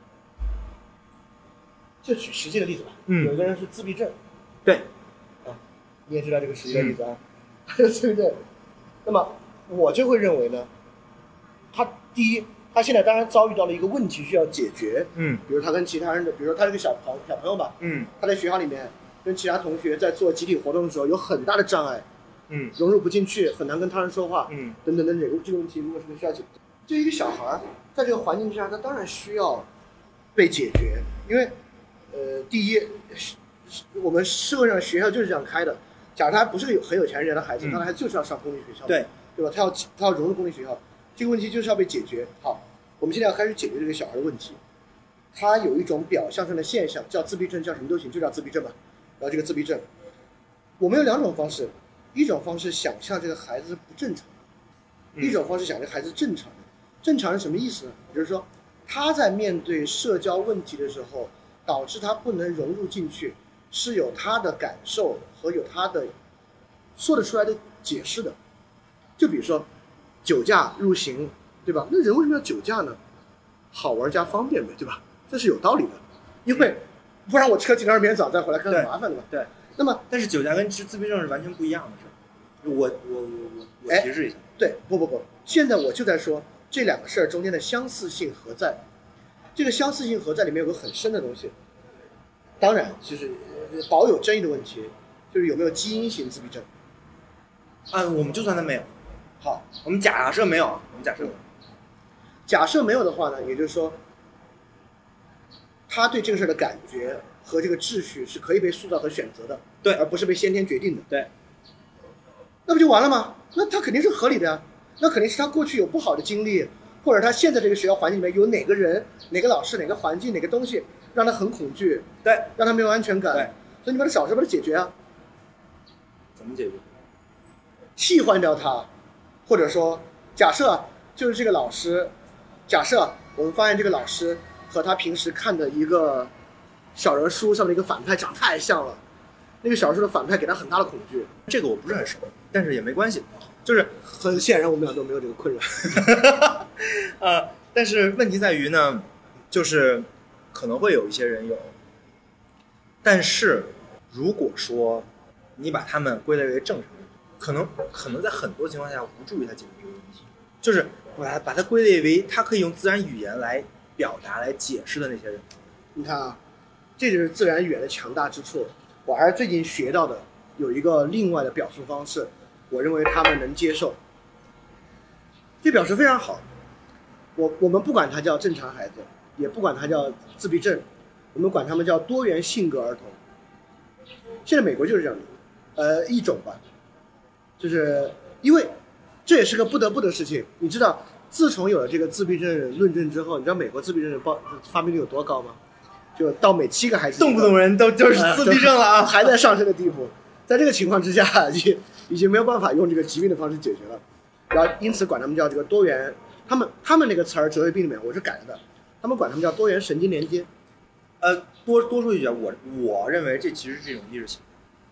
就举实际的例子吧。 嗯。 有一个人是自闭症。 对。 啊，你也知道这个实际的例子啊。嗯对不对？那么我就会认为呢，他第一，他现在当然遭遇到了一个问题需要解决， 嗯， 比如他跟其他人的，比如说他这个小朋小朋友吧， 嗯， 他在学校里面跟其他同学在做集体活动的时候有很大的障碍， 嗯， 融入不进去，很难跟他人说话， 嗯， 等等等等，这个问题如果是个需要解决，对于一个小孩，在这个环境之下，他当然需要被解决，因为呃，第一，我们社会上学校就是这样开的。假如他不是个有很有钱人的孩子，嗯、他的孩子就是要上公立学校， 对对吧？他要他要融入公立学校，这个问题就是要被解决。好，我们现在要开始解决这个小孩的问题。他有一种表象上的现象，叫自闭症，叫什么都行，就叫自闭症吧。然后这个自闭症，我们有两种方式，一种方式想象这个孩子不正常， 嗯、 一种方式想这个孩子正常的。正常是什么意思呢？就是说他在面对社交问题的时候，导致他不能融入进去。是有他的感受和有他的说得出来的解释的，就比如说酒驾入刑，对吧？那人为什么要酒驾呢？好玩加方便呗，对吧？这是有道理的，因为不然我车停那儿明天早再回来看很麻烦的嘛。 对。 那么， 但是酒驾跟自闭症是完全不一样的事。我我我我提示一下。 对，不不不，现在我就在说这两个事儿中间的相似性何在？这个相似性何在里面有个很深的东西。当然，其实。保有争议的问题，就是有没有基因型自闭症？ 啊，我们就算他没有。 好， 我们假设没有，我们假设没有。 假设没有的话呢，也就是说，他对这个事儿的感觉和这个秩序是可以被塑造和选择的， 对， 而不是被先天决定的， 对。 那不就完了吗？那他肯定是合理的呀，那肯定是他过去有不好的经历，或者他现在这个学校环境里面有哪个人、哪个老师、哪个环境、哪个东西让他很恐惧， 对， 让他没有安全感， 对。 所以你把它找出来，把它解决啊。 怎么解决？ 替换掉它，或者说，假设就是这个老师，假设我们发现这个老师和他平时看的一个小人书上的一个反派长太像了，那个小人书的反派给他很大的恐惧。 这个我不是很熟，但是也没关系，就是很显然我们俩都没有这个困扰。 呃，但是问题在于呢，就是可能会有一些人有。但是，如果说你把他们归类为正常人，可能可能在很多情况下无助于他解决这个问题。就是把它把它归类为他可以用自然语言来表达、来解释的那些人。 你看啊，这就是自然语言的强大之处。我还是最近学到的，有一个另外的表述方式，我认为他们能接受。这表示非常好。我我们不管他叫正常孩子，也不管他叫自闭症。我们管他们叫多元性格儿童。现在美国就是这样的，呃，一种吧，就是因为这也是个不得不的事情。你知道，自从有了这个自闭症论证之后，你知道美国自闭症报发病率有多高吗？就到每七个孩子， 动不动人都就是自闭症了啊， 还在上升的地步。在这个情况之下，已经已经没有办法用这个疾病的方式解决了，然后因此管他们叫这个多元。他们他们那个词儿哲学病里面我是改了的，他们管他们叫多元神经连接。 呃，多多说一句，我我认为这其实是一种意识形态。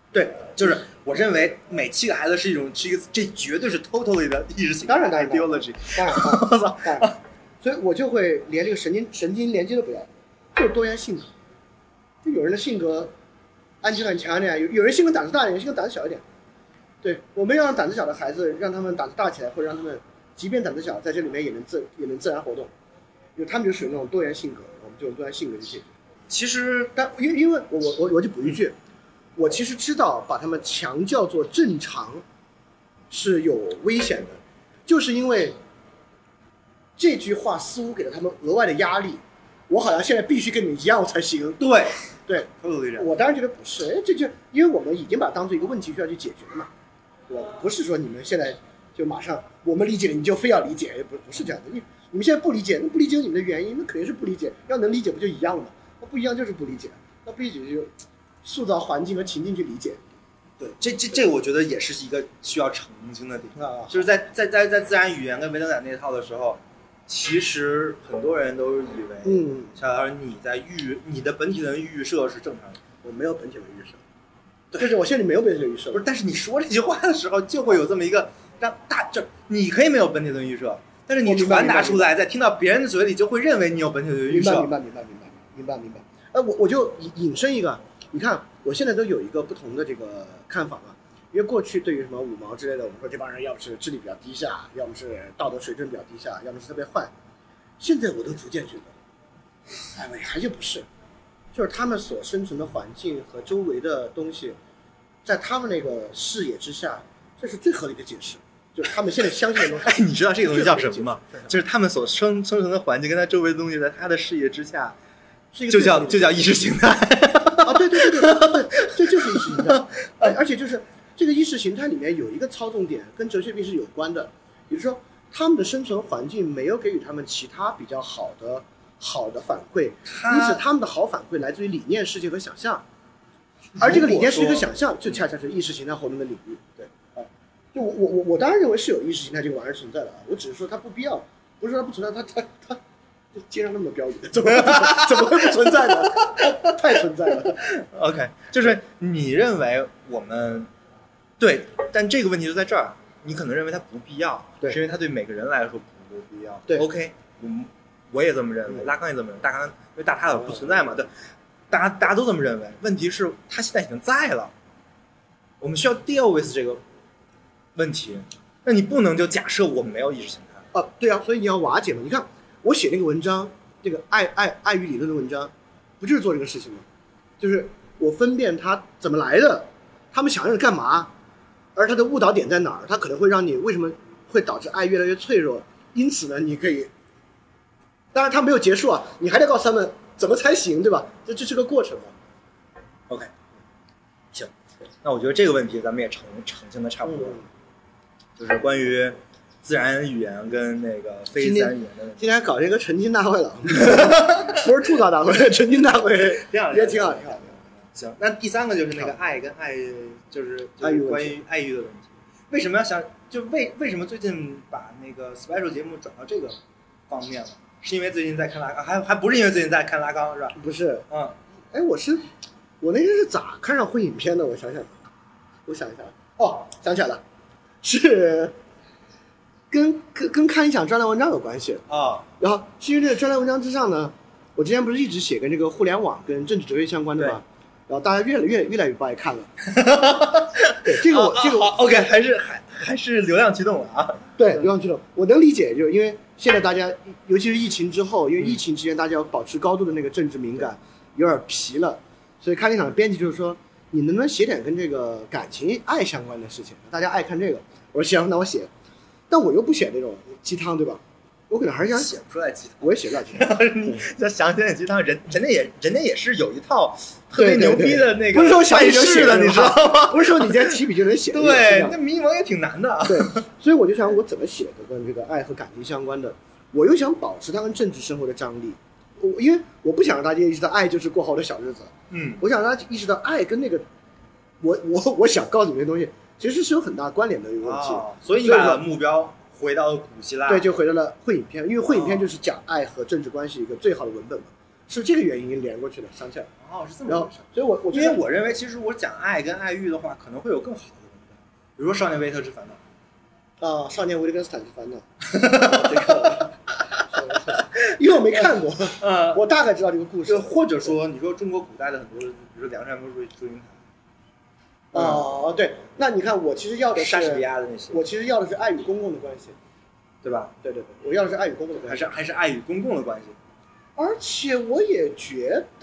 对， 就是我认为每七个孩子是一种是一个这绝对是 totally 的意识形态， 当然当然 ideology， 当然当然当然，所以我就会连这个神经神经连接都不要，就是多元性格。就有人的性格安全感强一点，有有人性格胆子大一点，有人性格胆子小一点。对，我们要让胆子小的孩子，让他们胆子大起来，或者让他们即便胆子小，在这里面也能自也能自然活动，因为他们就属于那种多元性格，我们就用多元性格去解决。 其实， 但因为因为我我我我就补一句，我其实知道把他们强叫做正常是有危险的，就是因为这句话似乎给了他们额外的压力。我好像现在必须跟你一样才行。 对对，我当然觉得不是，哎，这就因为我们已经把它当做一个问题需要去解决了嘛。我不是说你们现在就马上我们理解了你就非要理解，不不是这样的。你你们现在不理解，那不理解你们的原因，那肯定是不理解。要能理解不就一样了吗？那不一样就是不理解，那不理解就塑造环境和情境去理解。 对，这这这我觉得也是一个需要澄清的点， 啊、 就是在在在在自然语言跟维特奶那套的时候。其实很多人都以为， 嗯， 小孩你在预你的本体的预设是正常的， 我没有本体的预设，就是我现在没有本体的预设， 不是，但是你说这句话的时候，就会有这么一个让大就你可以没有本体的预设，但是你传达出来，在听到别人的嘴里，就会认为你有本体的预设。 明白，明白，明白，明白，明白，明白。呃，我我就引申一个，你看，我现在都有一个不同的这个看法嘛。因为过去对于什么五毛之类的，我们说这帮人要么是智力比较低下，要么是道德水准比较低下，要么是特别坏。现在我都逐渐觉得，哎，还就不是，就是他们所生存的环境和周围的东西，在他们那个视野之下，这是最合理的解释。就是他们现在相信的东西。 哎，你知道这个东西叫什么吗？就是他们所生生存的环境跟他周围的东西，在他的视野之下， 是一个就叫就叫意识形态。 啊，对对对对对，这就是意识形态，而且就是。这个意识形态里面有一个操纵点跟哲学病是有关的，比如说他们的生存环境没有给予他们其他比较好的好的反馈，因此他们的好反馈来自于理念世界和想象，而这个理念世界和想象就恰恰是意识形态活动的领域。对，啊，就我我我当然认为是有意识形态这个玩意儿存在的啊，我只是说它不必要，不是说它不存在，它它它街上那么多标语，怎么怎么会不存在呢？太存在了。 OK， 就是你认为我们。对，但这个问题就在这儿，你可能认为它不必要， 对， 是因为它对每个人来说不必要。 对 ，OK， 我我也这么认为，拉康也这么认为，大康因为大他尔不存在嘛，对，大家大家都这么认为。问题是，他现在已经在了，我们需要 deal with 这个问题。那你不能就假设我们没有意识形态啊？对啊，所以你要瓦解嘛。你看我写那个文章，这个爱爱爱与理论的文章，不就是做这个事情吗？就是我分辨它怎么来的，他们想要干嘛。而它的误导点在哪儿？它可能会让你为什么会导致爱越来越脆弱？因此呢，你可以，当然它没有结束啊，你还得告诉他们怎么才行，对吧？这这是个过程嘛。 OK， 行，那我觉得这个问题咱们也澄澄清的差不多了，嗯、就是关于自然语言跟那个非自然语言的问题。 今天搞这个澄清大会了，不是吐槽大会，澄清大会也挺好，挺好。 行，那第三个就是那个爱跟爱，就是就是关于爱欲的问题。为什么要想？就为为什么最近把那个 special 节目转到这个方面了？是因为最近在看拉康，还还不是因为最近在看拉康是吧？ 不是， 嗯， 哎，我是我那天是咋看上会影片的？我想想，我想一下，哦，想起来了，是跟跟跟看一场专栏文章有关系啊。哦、 然后基于这个专栏文章之上呢，我之前不是一直写跟这个互联网跟政治哲学相关的吗？然后大家越来越越来越不爱看了。对，这个我、哦、这个我、 哦、OK 还是还还是流量驱动了啊。 对，流量驱动，我能理解，就是因为现在大家，尤其是疫情之后，因为疫情期间大家要保持高度的那个政治敏感，有点疲了，所以看那场编辑就是说，你能不能写点跟这个感情爱相关的事情？大家爱看这个，我说行，那我写，但我又不写那种鸡汤，对吧？我可能还是想写不出来鸡汤， 我也写不了鸡汤。 你要想起来鸡汤，人人家也人家也是有一套特别牛逼的那个， 不是说想写就写的，你知道吗？ 不是说你今天提笔就能写。 对，那迷茫也挺难的。 对，所以我就想我怎么写的跟这个爱和感情相关的，我又想保持它跟政治生活的张力。我因为我不想让大家意识到爱就是过好的小日子， 嗯， 我想让大家意识到爱跟那个我我我想告诉你的东西其实是有很大关联的一个问题。 哦、所以你把目标回到古希腊， 对，就回到了会影片，因为会影片就是讲爱和政治关系一个最好的文本嘛。 是这个原因连过去的，想起来。 哦，是这么然后回事。 所以我我因为我认为，其实我讲爱跟爱欲的话，可能会有更好的文本，比如说《少年维特之烦恼》 啊，《少年维特根斯坦之烦恼》这个，因为我没看过， 呃， 我大概知道这个故事。 就或者说，你说中国古代的很多，比如说梁山伯祝祝英台。 哦，对，那你看，我其实要的是莎士比亚的那些， 我其实要的是爱与公共的关系， 对吧？ 对对对，我要的是爱与公共的关系， 还是还是爱与公共的关系。 而且我也觉得，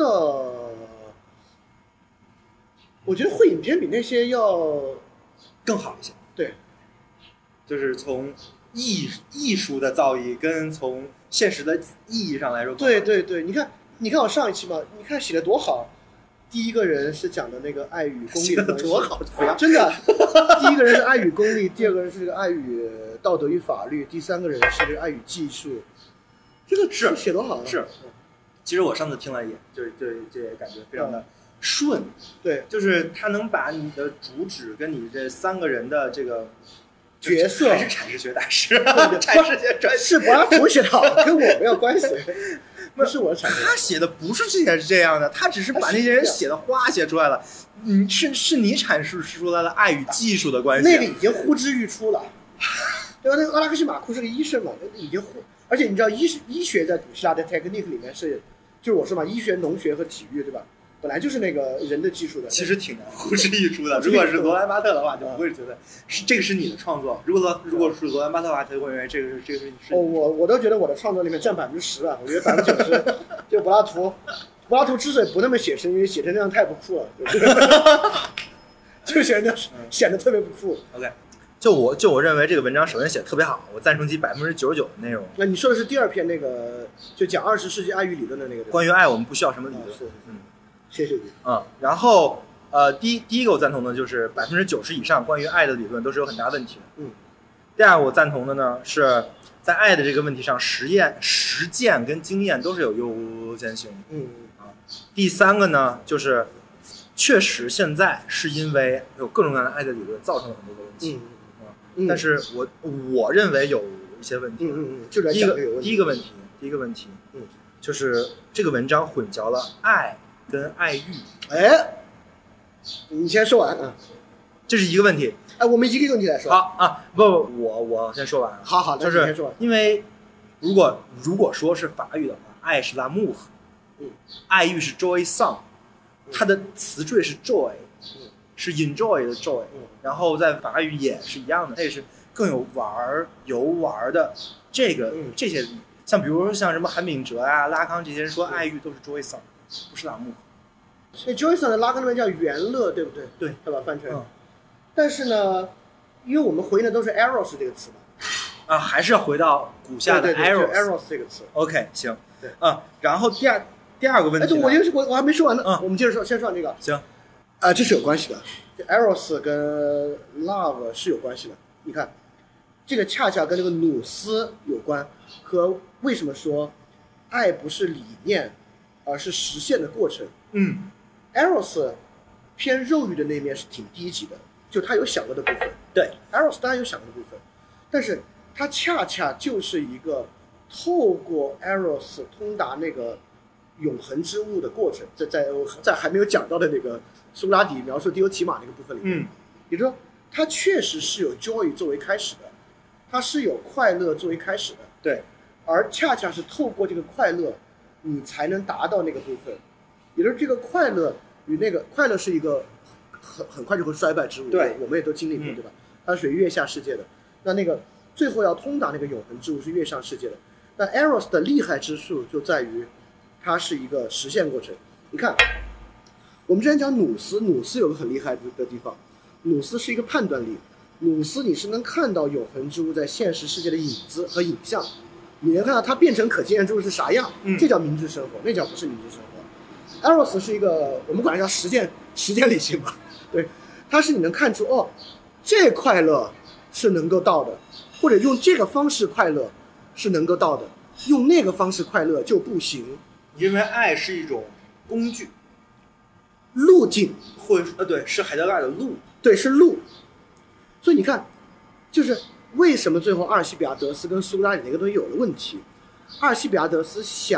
我觉得会影片比那些要更好一些。 对， 就是从艺艺术的造诣跟从现实的意义上来说， 对对对，你看，你看我上一期嘛，你看写的多好。第一个人是讲的那个爱与功利的关系， 多好， 真的。第一个人是爱与功利，第二个人是这个爱与道德与法律，第三个人是这个爱与技术。这个是写多好啊！ 是，其实我上次听了也，就是就就也感觉非常的顺。 嗯、对， 就是他能把你的主旨跟你这三个人的这个角色， 还是阐释学大师，阐释学专是柏拉图写的好，跟我没有关系。不是我的阐释， 他写的不是这些是这样的，他只是把那些人写的花写出来了。嗯，是是你阐释出来了爱与技术的关系， 那个已经呼之欲出了，对吧？那个阿拉克西马库是个医生嘛，已经呼，而且你知道医医学在古希腊的 technique 里面是，就是我说嘛，医学、农学和体育，对吧？本来就是那个人的技术的， 其实挺难呼之欲出的。如果是罗兰巴特的话，就不会觉得是这个是你的创作。如果如果是罗兰巴特的话，他就会认为这个是这个是。 哦，我我都觉得我的创作里面占百分之十了，我觉得百分之九十就柏拉图。柏拉图之所以不那么写实，因为写成那样太不酷了，就显得显得特别不酷。 OK， 就我就我认为这个文章首先写的特别好，我赞成其百分之九十九的内容。 那你说的是第二篇那个就讲二十世纪爱欲理论的那个？ 关于爱，我们不需要什么理论。 是， 嗯。 谢谢你。 嗯，然后呃，第一第一个我赞同的就是百分之九十以上关于爱的理论都是有很大问题的。 嗯。 第二我赞同的呢是在爱的这个问题上，实验、实践跟经验都是有优先性的。 嗯啊。第三个呢就是确实现在是因为有各种各样的爱的理论造成了很多的问题。 嗯。 啊、 嗯但是我我认为有一些问题。 嗯嗯嗯。就来第一个讲这个问题。 第一个问题，第一个问题， 嗯， 就是这个文章混淆了爱跟爱欲。 哎，你先说完啊。 这是一个问题。 哎，我们一个问题来说。 好啊，不不，我我先说完。 好好， 就是因为如果如果说是法语的话，爱是 l'amour， 嗯，爱欲是 joy song， 它的词缀是 joy， 嗯， 是 enjoy 的 joy， 嗯， 然后在法语也是一样的，它也是更有玩游玩的这个、 嗯、 这些，像比如说像什么韩炳哲啊、拉康这些人说爱欲都是 joy song， 不是 l'amour。 那 joy song 的拉康那边叫元乐，对不对？ 对， 对吧？翻成。 嗯。 但是呢，因为我们回应的都是 eros 这个词嘛， 啊，还是要回到古下的 eros eros 这个词。 OK， 行， 对啊，然后第二第二个问题， 哎，我就是我我还没说完呢， 嗯， 我们接着说，先说这个。 行， 啊、呃，这是有关系的 ，eros 跟 love 是有关系的。你看，这个恰恰跟这个努斯有关，和为什么说爱不是理念，而是实现的过程。 嗯 ，eros 偏肉欲的那面是挺低级的。就他有享乐的部分， 对 ，eros 当然有享乐的部分，但是它恰恰就是一个透过 eros 通达那个永恒之物的过程，在在在还没有讲到的那个苏格拉底描述迪欧提马那个部分里面， 嗯， 也就是说，它确实是有 joy 作为开始的，它是有快乐作为开始的， 对， 而恰恰是透过这个快乐，你才能达到那个部分，也就是这个快乐与那个快乐是一个。很很快就会衰败之物， 对， 我们也都经历过， 嗯、 对吧？它是属于月下世界的。那那个最后要通达那个永恒之物是月上世界的。那 eros 的厉害之处就在于，它是一个实现过程。你看，我们之前讲努斯，努斯有个很厉害的地方，努斯是一个判断力。努斯你是能看到永恒之物在现实世界的影子和影像，你能看到它变成可见之物是啥样， 嗯、 这叫明智生活，那叫不是明智生活。eros 是一个我们管它叫实践实践理性吧。对，它是你能看出哦，这快乐是能够到的，或者用这个方式快乐是能够到的，用那个方式快乐就不行。 因为爱是一种工具、 路径， 或者呃对，是海德格尔的路， 对，是路。所以你看，就是为什么最后阿尔西比亚德斯跟苏格拉底那个东西有了问题？阿尔西比亚德斯想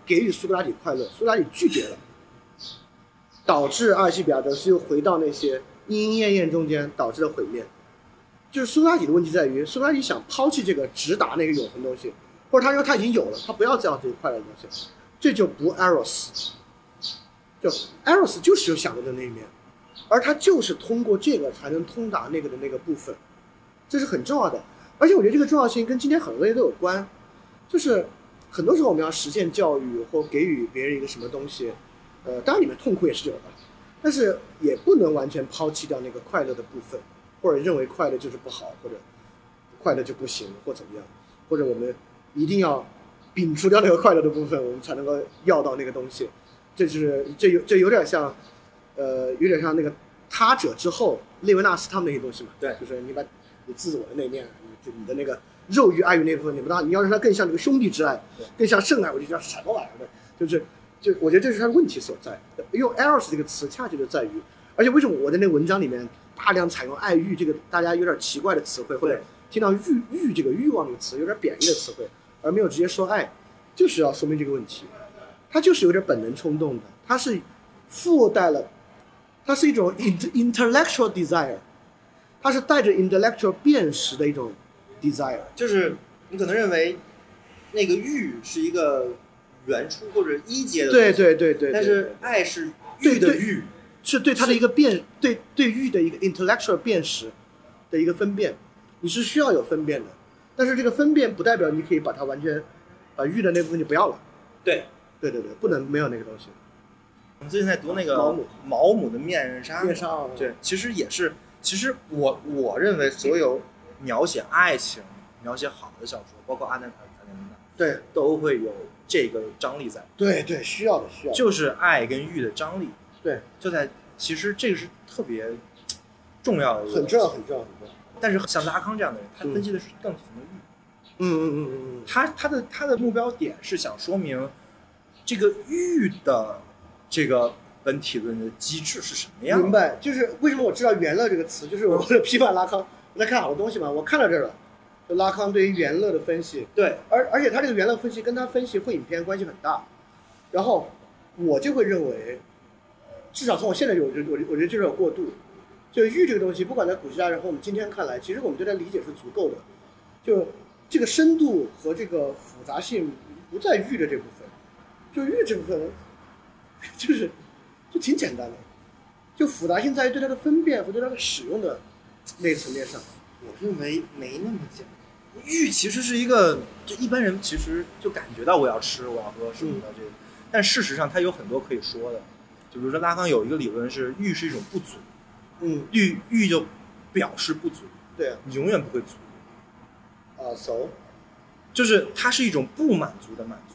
给予苏格拉底快乐，苏格拉底拒绝了，导致阿尔西比亚德斯又回到那些莺莺燕燕中间，导致了毁灭。就是苏格拉底的问题在于，苏格拉底想抛弃这个直达那个永恒东西，或者他说他已经有了，他不要再要这个快乐的东西，这就不 eros， 就 eros 就是有享乐的那一面，而他就是通过这个才能通达那个的那个部分，这是很重要的。而且我觉得这个重要性跟今天很多东西都有关，就是很多时候我们要实现教育或给予别人一个什么东西，呃，当然里面痛苦也是有的，但是也不能完全抛弃掉那个快乐的部分，或者认为快乐就是不好，或者快乐就不行，或怎么样，或者我们一定要摒除掉那个快乐的部分，我们才能够要到那个东西。这就是这有这有点像，呃，有点像那个他者之后列维纳斯他们那些东西嘛。 对， 就是你把你自我的那面，就你的那个肉欲爱欲那部分，你不当你要让它更像这个兄弟之爱，更像圣爱，我就觉得什么玩意儿的，就是就我觉得这是它的问题所在。用 eros 这个词，恰恰就在于，而且为什么我在那个文章里面大量采用爱欲这个大家有点奇怪的词汇，或者听到欲欲这个欲望这个词有点贬义的词汇，而没有直接说爱，就是要说明这个问题。它就是有点本能冲动的，它是附带了，它是一种 intellectual desire， 它是带着 intellectual 辨识的一种 desire。 就是你可能认为那个欲是一个原初或者一阶的， 对对对 对, 对， 但是爱是欲的欲， 是对它的一个辨，对对欲的一个 intellectual 辨识的一个分辨，你是需要有分辨的，但是这个分辨不代表你可以把它完全把欲的那部分就不要了。 对。 对对对，不能没有那个东西。 我们最近在读那个毛姆毛姆的面纱， 面纱， 对，其实也是，其实我我认为所有描写爱情、描写好的小说，包括阿南卡卡南对， 都会有这个张力在。 对对，需要的需要的， 就是爱跟欲的张力。 对， 就在其实这个是特别重要的， 很重要很重要很重要。 但是像拉康这样的人，他分析的是更底层的欲。 嗯嗯嗯嗯嗯， 他他的他的目标点是想说明。这个欲的这个本体论的机制是什么样的？ 明白，就是为什么我知道元乐这个词，就是我为了批判拉康，我在看好多东西嘛，我看到这儿了，就拉康对于元乐的分析， 对， 而而且他这个元乐分析跟他分析会影片关系很大，然后我就会认为，至少从我现在就我觉得我我觉得就是有过度，就欲这个东西，不管在古希腊人和我们今天看来，其实我们对它理解是足够的，就这个深度和这个复杂性不在欲的这部分。就欲这部分，就是就挺简单的，就复杂性在于对它的分辨和对它的使用的那层面上。 我认为没那么简单。欲其实是一个，就一般人其实就感觉到我要吃，我要喝什么的这个，嗯、但事实上它有很多可以说的。就比如说拉康有一个理论是欲是一种不足， 嗯， 欲欲就表示不足， 对啊， 你永远不会足。 啊 ，so， 就是它是一种不满足的满足。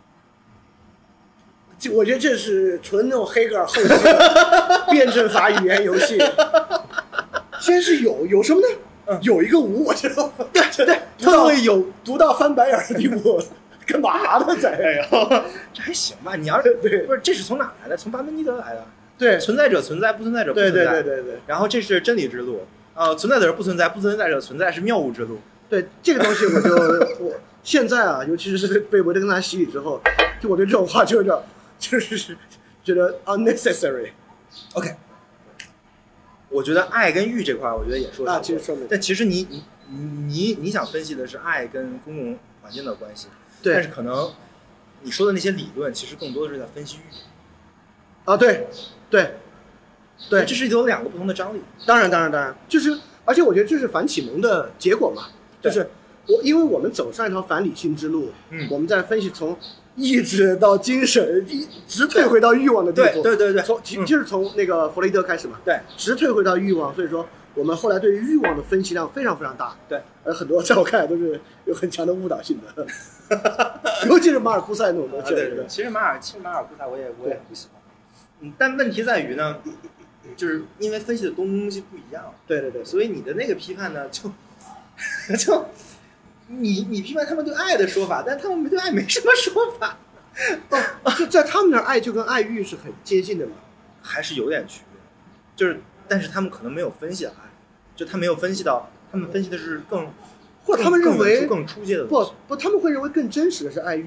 我觉得这是纯那种黑格尔后期的辩证法语言游戏。先是有有什么呢？嗯、有一个无，我知道。 对对， 他会有读到翻白眼的地步，干嘛呢？这哎呀，这还行吧？你要是对， 不是这是从哪来的？从巴门尼德来的。 对， 存在者存在，不存在者不存在。 对对对对对。 然后这是真理之路，呃，存在者不存在，不存在者存在是谬误之路。 对这个东西，我就我现在啊，尤其是被维特根斯坦洗礼之后，就我对这种话就有点。就是觉得 unnecessary。OK， 我觉得爱跟欲这块，我觉得也说啊，其实说明。 但其实你你你你想分析的是爱跟公共环境的关系， 对。 但是可能你说的那些理论，其实更多的是在分析欲。 啊，对，对，对， 这是有两个不同的张力。 当然，当然，当然，就是而且我觉得这是反启蒙的结果嘛，就是我因为我们走上一条反理性之路， 嗯， 我们在分析从。意志到精神，一直退回到欲望的地步。 对对对对， 从其就是从那个弗雷德开始嘛。 对， 直退回到欲望，所以说我们后来对于欲望的分析量非常非常大。 对， 而很多在我看来都是有很强的误导性的，尤其是马尔库塞那种东西。 啊、对对对，其实马尔其实马尔库塞我也我也不喜欢。嗯，但问题在于呢，就是因为分析的东西不一样。 对对对， 所以你的那个批判呢，就就。你你批判他们对爱的说法，但他们对爱没什么说法。 哦，就在他们那儿，爱就跟爱欲是很接近的嘛， 还是有点区别。就是，但是他们可能没有分析爱，就他没有分析到，他们分析的是更， 或者他们认为更出界的不不，他们会认为更真实的是爱欲。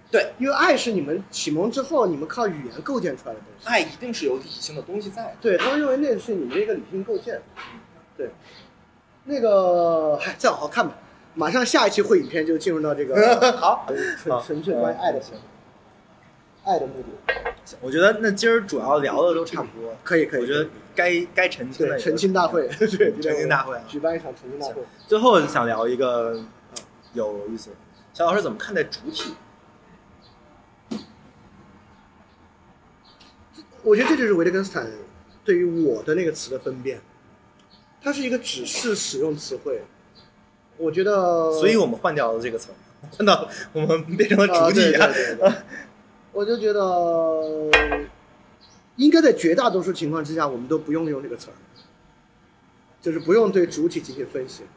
对， 因为爱是你们启蒙之后，你们靠语言构建出来的东西。 爱一定是有理性的东西在的。 对，他们认为那是你们的一个理性构建。对，那个，嗨，再往后看吧。马上下一期会影片就进入到这个好， 纯纯粹关于爱的行，爱的目的。 我觉得那今儿主要聊的都差不多， 可以可以。 我觉得该该澄清的澄清大会，对， 澄清大会啊， 举办一场澄清大会。 最后想聊一个有意思，小老师怎么看待主体？ 我觉得这就是维特根斯坦对于我的那个词的分辨，它是一个指示使用词汇。我觉得， 所以我们换掉了这个词，换到我们变成了主体啊。对对对对我就觉得，应该在绝大多数情况之下，我们都不用用这个词儿，就是不用对主体进行分析。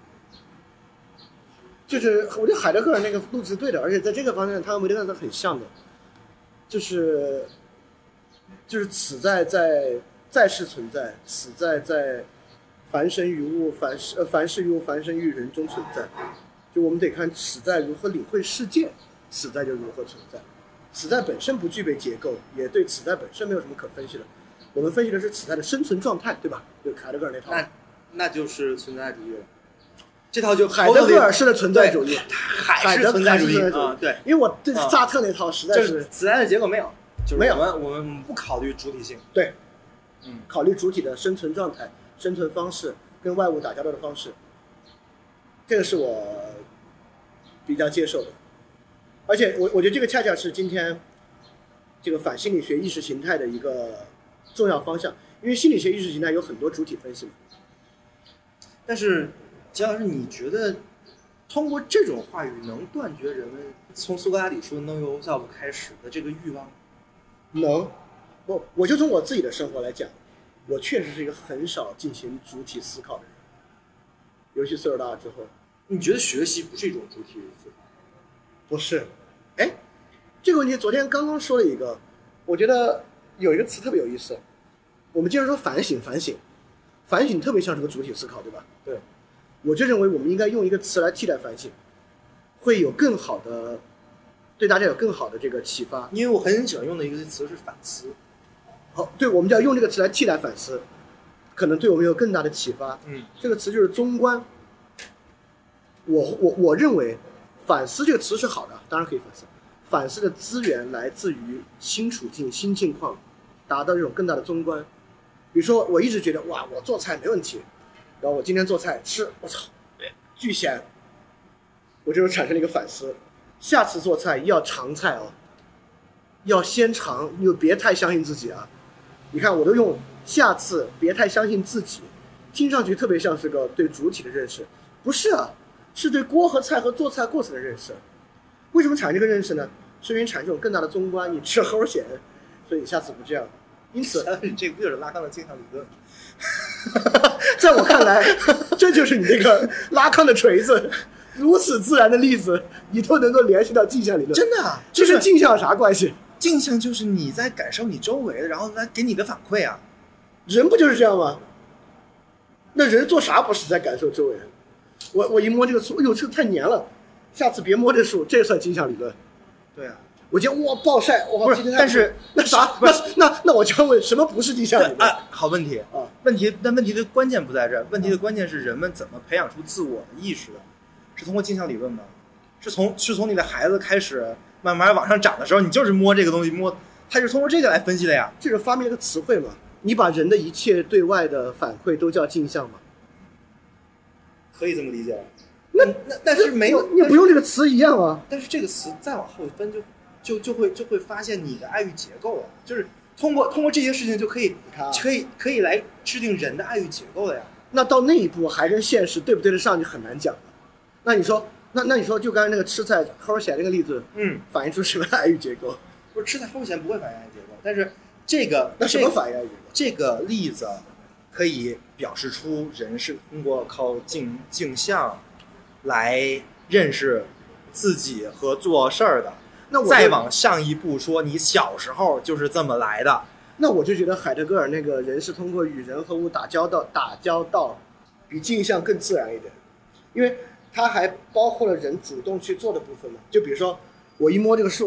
就是我觉得海德格尔那个路子是对的，而且在这个方面，他跟维特根斯坦很像的，就是就是此在在在世存在，此在在凡生于物，凡事呃凡事于物，凡生于人中存在。就我们得看此在如何领会世界，此在就如何存在。此在本身不具备结构，也对此在本身没有什么可分析的。我们分析的是此在的生存状态，对吧？就海德格尔那套。 那那就是存在主义了。这套就海德格尔式的存在主义， 海是存在主义啊，对。 因为我对萨特那套实在是此在的结果没有，就是没有。 我们我们不考虑主体性， 对， 嗯， 考虑主体的生存状态、生存方式跟外物打交道的方式，这个是我比较接受的。而且我我觉得这个恰恰是今天这个反心理学意识形态的一个重要方向，因为心理学意识形态有很多主体分析嘛。 但是姜老师，你觉得通过这种话语能断绝人们从苏格拉底说 “know yourself” 开始的这个欲望？ 能，不，我就从我自己的生活来讲，我确实是一个很少进行主体思考的人，尤其岁数大了之后。 你觉得学习不是一种主体思考？ 不是，哎，这个问题昨天刚刚说了一个，我觉得有一个词特别有意思。我们经常说反省，反省，反省特别像是个主体思考，对吧？ 对。 我就认为我们应该用一个词来替代反省，会有更好的，对大家有更好的这个启发。 因为我很喜欢用的一个词是反思。 好，对，我们就要用这个词来替代反思，可能对我们有更大的启发。 嗯， 这个词就是综观。我我我认为。反思这个词是好的，当然可以反思。反思的资源来自于新处境、新境况，达到这种更大的综观。比如说，我一直觉得哇，我做菜没问题，然后我今天做菜吃，我操，巨咸，我这时候产生了一个反思：下次做菜要尝菜哦，要先尝，你就别太相信自己啊。你看，我都用下次别太相信自己，听上去特别像是个对主体的认识，不是啊。是对锅和菜和做菜过程的认识。为什么产生这个认识呢？是因为产生这种更大的综观，你吃齁咸，所以你下次不这样。因此， 这不就是拉康的镜像理论？ 在我看来，这就是你这个拉康的锤子，如此自然的例子，你都能够联系到镜像理论。 真的啊？ 这跟镜像有啥关系？ 镜像就是你在感受你周围的，然后来给你的反馈啊。 人不就是这样吗？那人做啥不是在感受周围？我我一摸这个树，哎呦，这个太黏了，下次别摸这树，这算镜像理论。 对啊， 我今天哇暴晒，哇， 不是，但是那啥，那那那我就要问，什么不是镜像理论？ 啊，好问题啊， 问题，但问题的关键不在这儿，问题的关键是人们怎么培养出自我的意识的？是通过镜像理论吗？是从是从你的孩子开始慢慢往上长的时候，你就是摸这个东西摸，他是通过这个来分析的呀。 这是发明了个词汇嘛？你把人的一切对外的反馈都叫镜像吗？ 可以这么理解。 那那但是没有， 你不用这个词一样啊。 但是这个词再往后分就，就就会就会发现你的爱欲结构了，就是通过通过这些事情就可以可以可以来制定人的爱欲结构了呀。 那到那一步还跟现实对不对得上就很难讲了。那你说，那那你说，就刚才那个吃菜齁咸那个例子， 嗯， 反映出什么爱欲结构？ 不是吃菜齁咸不会反映爱欲结构，但是这个那什么反映爱欲结构？ 这个例子可以表示出人是通过靠镜镜像来认识自己和做事儿的。 那我再往上一步说，你小时候就是这么来的。 那我就觉得海德格尔那个人是通过与人和物打交道，打交道比镜像更自然一点，因为它还包括了人主动去做的部分嘛。就比如说，我一摸这个树，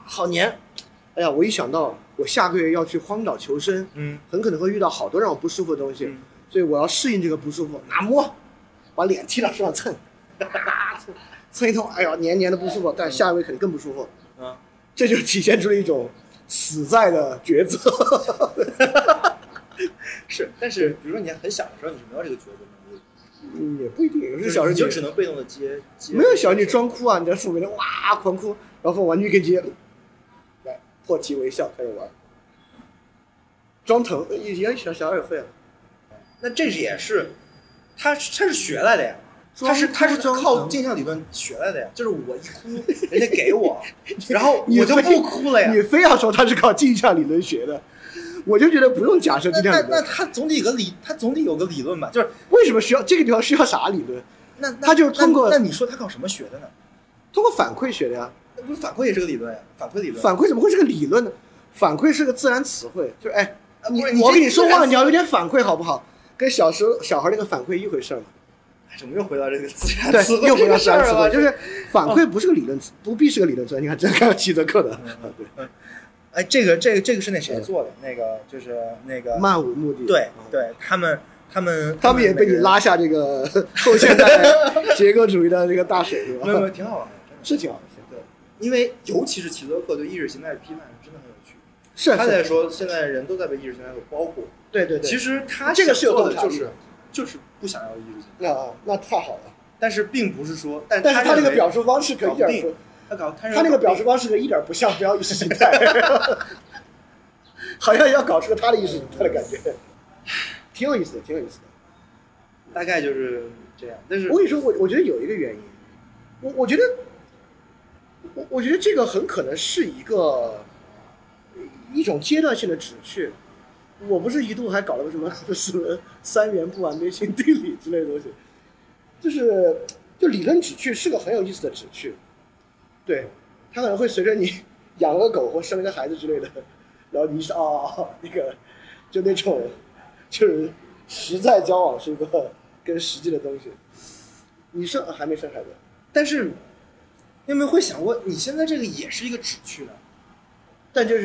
好黏。哎呀，我一想到我下个月要去荒岛求生， 嗯， 很可能会遇到好多让我不舒服的东西， 嗯所以我要适应这个不舒服，拿摸，把脸贴到身上蹭，蹭蹭一通，哎呀，黏黏的不舒服，但下一位肯定更不舒服。 啊， 这就体现出了一种死在的抉择。 是，但是比如说你很小的时候，你是没有这个抉择能力， 嗯，也不一定，有就是些小时候你就只能被动的接接。 没有小时候你装哭啊，你在父母面前哇狂哭，然后玩具给接，来破涕为笑开始玩，装疼，以前小小孩也会啊。 那这也是，他他是学来的呀，他是他是靠镜像理论学来的呀，就是我一哭，人家给我，然后我就不哭了呀。 你非要说他是靠镜像理论学的，我就觉得不用假设镜像理论。 那那他总得有个理，他总得有个理论吧？就是为什么需要这个地方需要啥理论？ 那他就是通过那你说他靠什么学的呢？ 通过反馈学的呀。 那不是反馈也是个理论呀？反馈理论。 反馈怎么会是个理论呢？反馈是个自然词汇，就是哎，你不是你我跟你说话， 这自然词你要有点反馈好不好？跟小时候小孩那个反馈一回事嘛。 怎么又回到这个自然对词汇？ 又回到自然词汇， 了， 就是反馈不是个理论词，不必是个理论词。你看，真看七则课的，对， 哎，这个这个这个是那谁做的？那个就是那个漫无目的。 对对，他们他们他们也被你拉下这个后现代结构主义的这个大水，是吧？ 没有没有，挺好玩的， 是挺好的。 对，因为尤其是齐泽克对意识形态的批判是真的很有趣。 是他在说现在人都在被意识形态所包裹。 对对对， 其实他这个是有做的洞察力就是就是不想要意识形态， 那那太好了。 但是并不是说，但但是他认为这个表述方式可一点搞不不， 他搞他他那个表述方式可一点不像不要意识形态，好像要搞出他的意识形态的感觉，挺有意思的，挺有意思的。 大概就是这样。但是我跟你说，我我觉得有一个原因，我我觉得，我我觉得这个很可能是一个一种阶段性的旨趣。我不是一度还搞了个什么什么三元不完备性定理之类的东西，就是就理论旨趣是个很有意思的旨趣，对，它可能会随着你养了个狗或生了个孩子之类的，然后你是哦那个就那种就是实在交往是一个跟实际的东西。你生还没生孩子， 但是你有没有会想过，你现在这个也是一个旨趣呢？ 但就是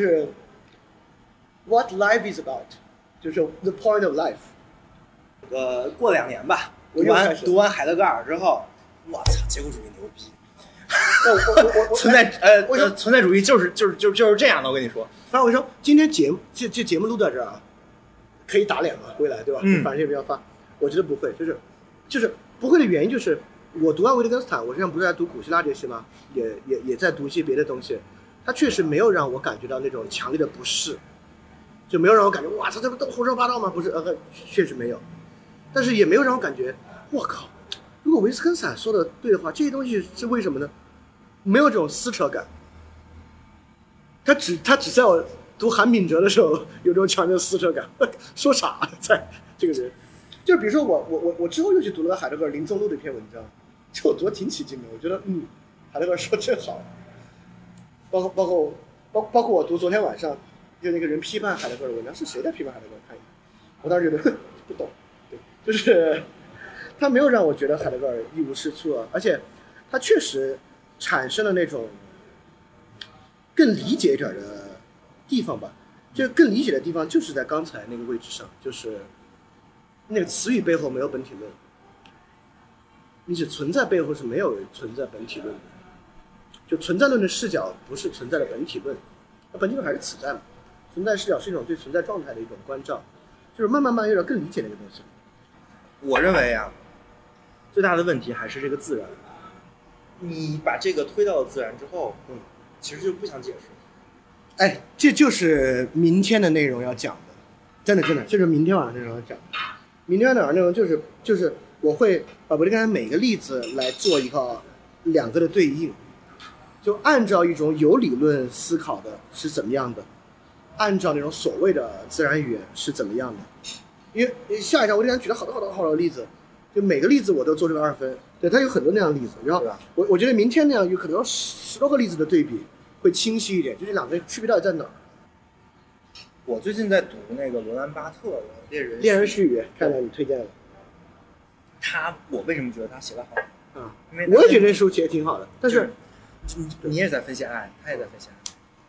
what life is about， 就是 the point of life。 呃，过两年吧，读我又开始完读完海德格尔之后，我操，结构主义牛逼。 我我我我我存在呃我说呃存在主义就是就是就是就是这样的，我跟你说。 反正我说今天节目这这节目录到这儿啊，可以打脸吗？未来对吧？ 嗯反正也不要发，我觉得不会，就是就是不会的原因就是我读完维特根斯坦，我实际上不是在读古希腊这些吗？也也也在读一些别的东西，它确实没有让我感觉到那种强烈的不适，就没有让我感觉哇操这不都胡说八道吗？不是，呃，确实没有，但是也没有让我感觉我靠，如果维特根斯坦说的对的话，这些东西是为什么呢？没有这种撕扯感。他只他只在我读韩炳哲的时候有这种强烈的撕扯感，说啥在这个人，就比如说我我我我之后又去读了海德格尔林中路的一篇文章，就我读得挺起劲的，我觉得嗯，海德格尔说真好，包括包括包包括我读昨天晚上就那个人批判海德格尔的文章，是谁在批判海德格尔？看一眼，我当时觉得哼不懂，对，就是他没有让我觉得海德格尔一无是处啊，而且他确实产生了那种更理解一点的地方吧，就更理解的地方就是在刚才那个位置上，就是那个词语背后没有本体论，你只存在背后是没有存在本体论的，就存在论的视角不是存在的本体论，那本体论还是此在嘛，存在视角是一种对存在状态的一种关照，就是慢慢慢有点更理解那个东西。 我认为啊， 最大的问题还是这个自然。 你把这个推到了自然之后， 嗯， 其实就不想解释。 哎，这就是明天的内容要讲的，真的真的，这是明天晚上内容要讲的。明天晚上内容就是就是我会把维特根斯坦每个例子来做一个两个的对应，就按照一种有理论思考的是怎么样的，按照那种所谓的自然语言是怎么样的。因为下一章维特根斯坦举了好多好多好多例子，就每个例子我都做这个二分，对，他有很多那样的例子。然后我我觉得明天那样有可能有十多个例子的对比会清晰一点，就这两个区别到底在哪儿？ 我最近在读那个罗兰巴特的《猎人猎人絮语》，看到你推荐了他，我为什么觉得他写得好？ 啊， 因为我也觉得这书写的挺好的，但是你你也在分析爱，他也在分析爱。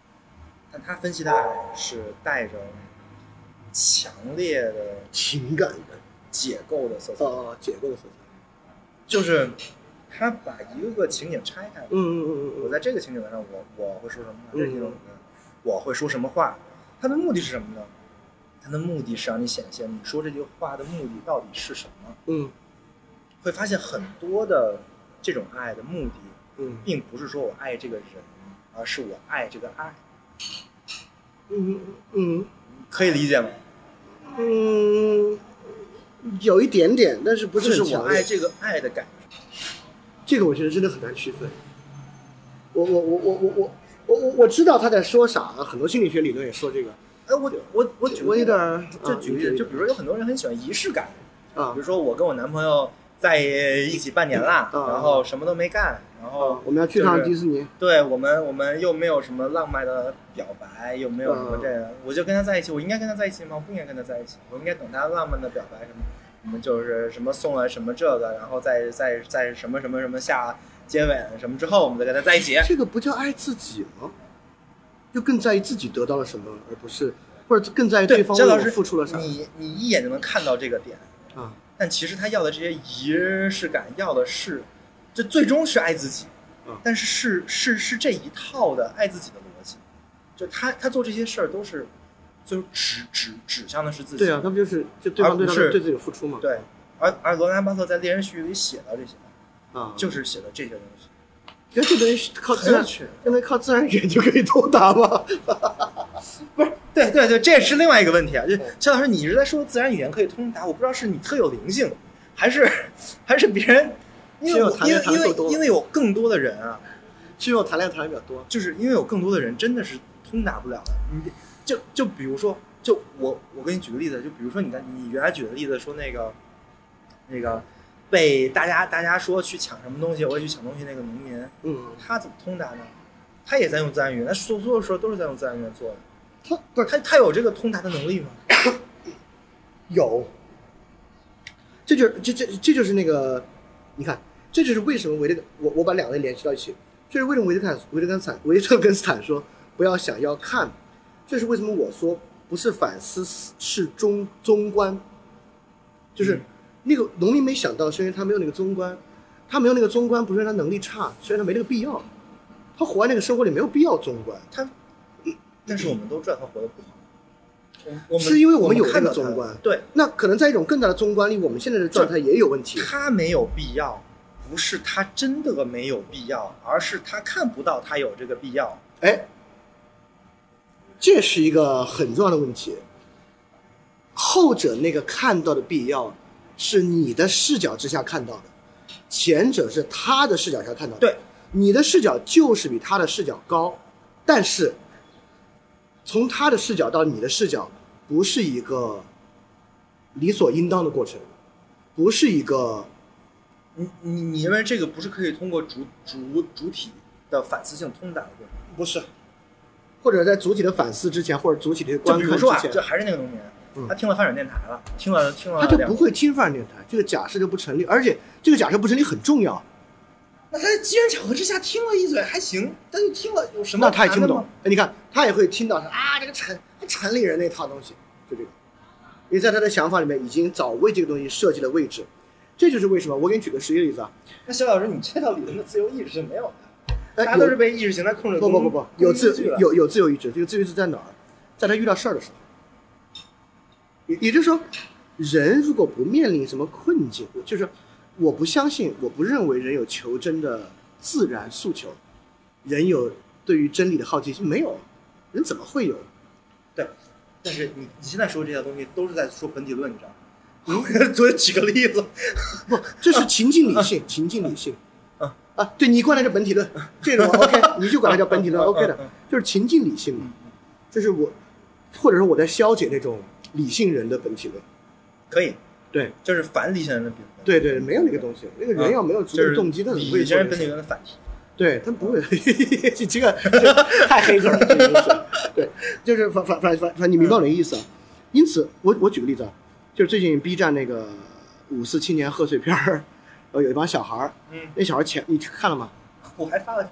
但他分析的爱是带着强烈的情感的解构的色彩， 哦，解构的色彩， 就是他把一个个情景拆开， 嗯嗯嗯嗯， 我在这个情景上我我会说什么话，这个情景我会说什么话，他的目的是什么呢？他的目的是让你显现你说这句话的目的到底是什么。 嗯， 会发现很多的这种爱的目的， 嗯， 并不是说我爱这个人，而是我爱这个爱。 嗯嗯， 可以理解吗？ 嗯，有一点点，但是不就是是我很强烈爱这个爱的感觉。 这个我觉得真的很难区分。我我我我我我我我我知道他在说啥，很多心理学理论也说这个。 哎，我我我举我有点就举个例子，就比如说有很多人很喜欢仪式感， 啊比如说我跟我男朋友在一起半年了， 啊然后什么都没干，然后、 啊，我们要去趟迪士尼。 对我们，我们又没有什么浪漫的表白，又没有什么这个，我就跟他在一起，我应该跟他在一起吗？我不应该跟他在一起，我应该等他浪漫的表白什么，我们就是什么送了什么这个，然后再再再什么什么什么下接吻什么之后，我们再跟他在一起。 这个不叫爱自己吗？就更在意自己得到了什么，而不是，或者更在意对， 方为我肖老师付出了啥。 你你一眼就能看到这个点啊， 但其实他要的这些仪式感，要的是，这最终是爱自己， 嗯但是是是是这一套的爱自己的逻辑，就他他做这些事儿都是，就指指指向的是自己。 对啊，他不就是就对方对他而不是对自己有付出嘛？ 对，而而罗兰巴特在《猎人絮语》里写到这些， 啊， 就是写的这些东西。 觉得这个人靠自然很有趣， 认为靠自然语言就可以通达吗？ 不是，对对对，这也是另外一个问题啊。就肖老师，你一直在说自然语言可以通达，我不知道是你特有灵性，还是还是别人，因为我因为因为因为有更多的人啊， 是因为我谈恋爱谈的比较多， 就是因为有更多的人真的是通达不了的。你就就比如说，就我我给你举个例子，就比如说你看你原来举的例子说那个那个被大家大家说去抢什么东西，我也去抢东西那个农民， 嗯， 他怎么通达呢？他也在用自然语言，他所所有时候都是在用自然语言做的。 他不是他他有这个通达的能力吗？ 有，这就这这这就是那个，你看，这就是为什么维特我我把两个人联系到一起，这是为什么维特坎维特根斯坦维特根斯坦说不要想要看，这是为什么我说不是反思是中中观，就是那个农民没想到是因为他没有那个中观，他没有那个中观不是因为他能力差，是因为他没那个必要，他活在那个生活里没有必要中观， 他，但是我们都知道他活得不好。我们是因为我们有那看到他个中观， 对， 那可能在一种更大的中观里，我们现在的状态也有问题。 他没有必要，不是他真的没有必要，而是他看不到他有这个必要。 哎，这是一个很重要的问题。后者那个看到的必要，是你的视角之下看到的，前者是他的视角下看到的。 对， 你的视角就是比他的视角高，但是从他的视角到你的视角，不是一个理所应当的过程，不是一个。 你你你认为这个不是可以通过主主主体的反思性通达的过程？ 不是，或者在主体的反思之前，或者主体的就观看之比如说啊， 前， 就还是那个农民， 嗯他听了翻转电台了，听了听了， 他就不会听范儿电台，这个假设就不成立，而且这个假设不成立很重要。 那他在机缘巧合之下听了一嘴还行，他就听了有什么那他也听不难的吗。 懂哎，你看他也会听到他啊，这个城城里人那套东西，就这个，因为在他的想法里面已经早为这个东西设计了位置，这就是为什么。我给你举个实际例子啊， 那肖老师，你这套理论的自由意志是没有的， 哎大家都是被意识形态控制的工。 不不不不，有自工具了有有自由意志，这个自由意志在哪儿？在他遇到事儿的时候，也也就是说，人如果不面临什么困境，就是我不相信，我不认为人有求真的自然诉求，人有对于真理的好奇心，没有，人怎么会有？ 对，但是你你现在说这些东西都是在说本体论，你知道吗？我昨天举个例子， 不，这是情境理性，情境理性。 啊啊，对你管它叫本体论，这个我 OK，你就管它叫本体论啊 OK 的啊啊， 就是情境理性嘛。这是我，或者说我在消解那种理性人的本体论。 可以， 对就是反理性人的比对对，没有那个东西，那个人要没有足够的动机，他怎么会做这理性人本体事？ 论的反题。 对他不会，这个这个太黑客了，这个是。对，就是反反反反反，你明白我的意思啊？因此，我我举个例子啊，就是最近 B 站那个五四青年贺岁片儿，呃，有一帮小孩儿， 嗯， 那小孩前你看了吗？ 我还发了篇。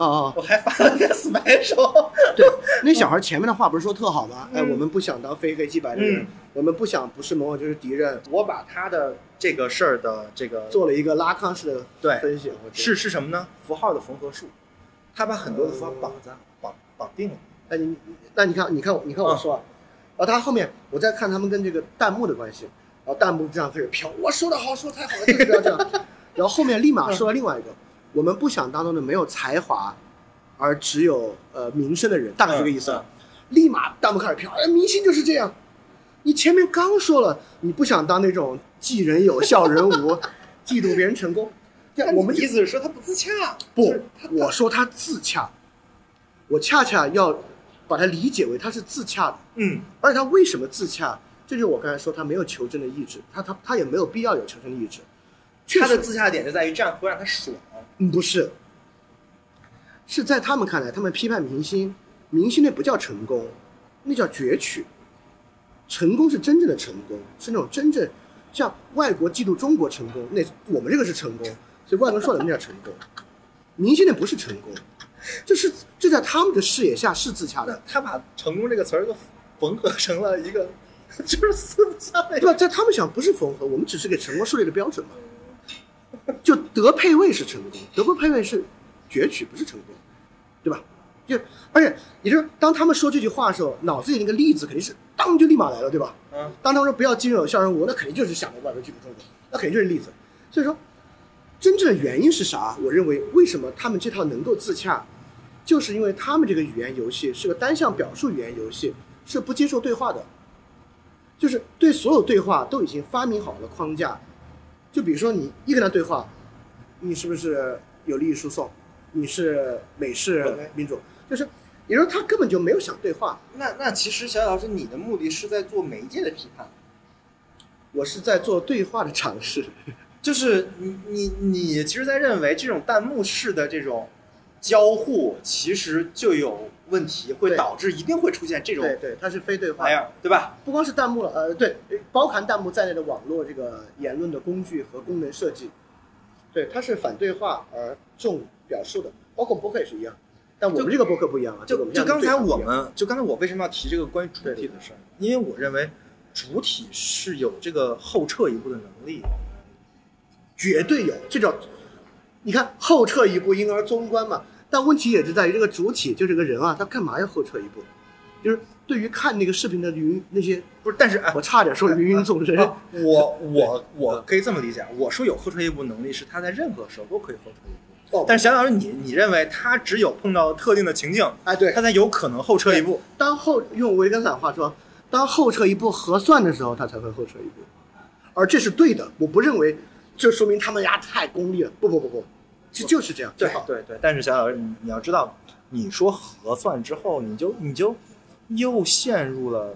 啊啊， 我还发了个 special。 对，那小孩前面的话不是说特好吗？ 嗯、 哎，我们不想当非黑即白的人， 嗯、 我们不想不是盟友就是敌人。 我把他的这个事儿的这个做了一个拉康式的对分析， 是是什么呢？符号的缝合术，他把很多的符号绑在、嗯、绑绑定了。 哎，你那你看，你看，你看我说啊，然后他后面我再看他们跟这个弹幕的关系，然后弹幕这样开始飘，我说的好，说太好了，就是不要这样。然后后面立马说了另外一个，嗯、我们不想当中的没有才华，而只有呃名声的人，大概这个意思。嗯嗯、立马弹幕开始飘，哎，明星就是这样。你前面刚说了，你不想当那种寄人有笑人无，嫉妒别人成功。 我们意思是说他不自洽？ 不，我说他自洽，我恰恰要把它理解为他是自洽的。 嗯， 而且他为什么自洽？这就是我刚才说他没有求真的意志，他他他也没有必要有求真的意志。 他的自洽点就在于这样会让他爽。 嗯，不是，是在他们看来，他们批判明星，明星那不叫成功，那叫攫取。成功是真正的成功，是那种真正像外国嫉妒中国成功，那我们这个是成功，所以外国人说的那叫成功。明星那不是成功，这是这在他们的视野下是自洽的。 他把成功这个词儿就缝合成了一个，就是四不像的。 对吧？在他们想不是缝合，我们只是给成功树立了标准嘛。就德配位是成功，德不配位是攫取，不是成功，对吧？就而且也就是当他们说这句话的时候，脑子里那个例子肯定是当就立马来了，对吧？ 嗯。 当他们说不要寄人有笑人无，那肯定就是想着外边嫉妒中国，那肯定就是例子。所以说，真正的原因是啥？我认为为什么他们这套能够自洽，就是因为他们这个语言游戏是个单向表述语言游戏，是不接受对话的，就是对所有对话都已经发明好了框架。就比如说你一跟他对话，你是不是有利益输送？你是美式民主？就是也就是他根本就没有想对话。 那那其实小老师，你的目的是在做媒介的批判， 我是在做对话的尝试。 就是你你你其实在认为这种弹幕式的这种交互其实就有问题，会导致一定会出现这种对对，它是非对话， 对吧？ 不光是弹幕了，呃，对，包含弹幕在内的网络这个言论的工具和功能设计，对，它是反对话而重表述的，包括播客也是一样。但我们这个播客不一样啊， 就就刚才我们就刚才我为什么要提这个关于主体的事儿？因为我认为主体是有这个后撤一步的能力。 绝对有，这种你看后撤一步，因而综观嘛。但问题也是在于这个主体，就这个人啊，他干嘛要后撤一步？就是对于看那个视频的云那些不是，但是、哎、 我差点说芸芸众生。 啊、我我我可以这么理解，我说有后撤一步能力是他在任何时候都可以后撤一步。哦，但是想老师你你认为他只有碰到特定的情境， 哎，对， 他才有可能后撤一步。 当后用维根斯坦话说，当后撤一步合算的时候，他才会后撤一步，而这是对的。我不认为。这说明他们呀太功利了，不不不不，就就是这样。 对对对，但是小老师，你你要知道，你说核算之后，你就你就又陷入了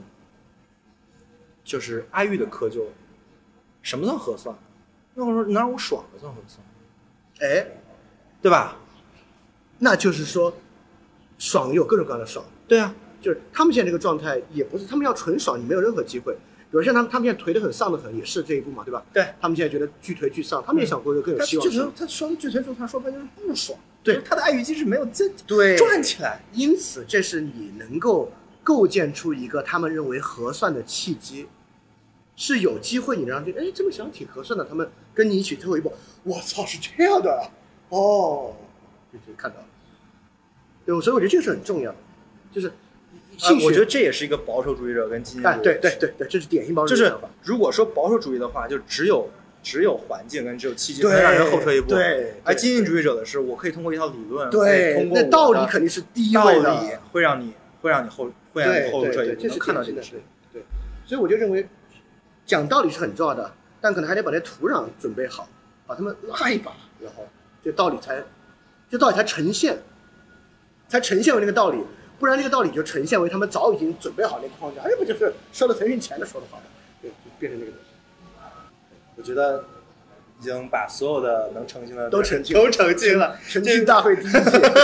就是阿玉的窠臼。什么算核算？那我说哪有爽的算核算？ 哎，对吧？那就是说，爽有各种各样的爽。 对啊， 就是他们现在这个状态也不是，他们要纯爽，你没有任何机会。比如像他们，他们现在颓得很丧得很，也是这一步嘛，对吧？ 对， 他们现在觉得巨颓巨丧，他们也想过得更有希望。 就是他说的巨颓巨丧，说白就是不爽。 对， 他的爱与机制没有对转起来， 因此这是你能够构建出一个他们认为合算的契机，是有机会你让这哎这么想挺合算的，他们跟你一起退后一步。我操，是这样的哦，就就看到了。对，所以我觉得这个是很重要的，就是。 呃、我觉得这也是一个保守主义者跟激进主义者、 哎、对对对对，这是典型保守主义者想法。 就是如果说保守主义的话，就只有只有环境跟只有契机能让人后撤一步。 对， 而激进主义者的是，我可以通过一套理论， 对， 通过那道理肯定是第一位的， 道理会让你会让你后会让你后撤一步， 这是看到这个事。 对，所以我就认为讲道理是很重要的，但可能还得把这土壤准备好，把他们拉一把，然后这道理才这道理才呈现，才呈现为那个道理。不然这个道理就呈现为他们早已经准备好那个框架，哎，不就是收了腾讯钱的说的话的，对，就变成那个东西。 我觉得已经把所有的能澄清的都澄清， 都澄清了， 澄清大会第一届，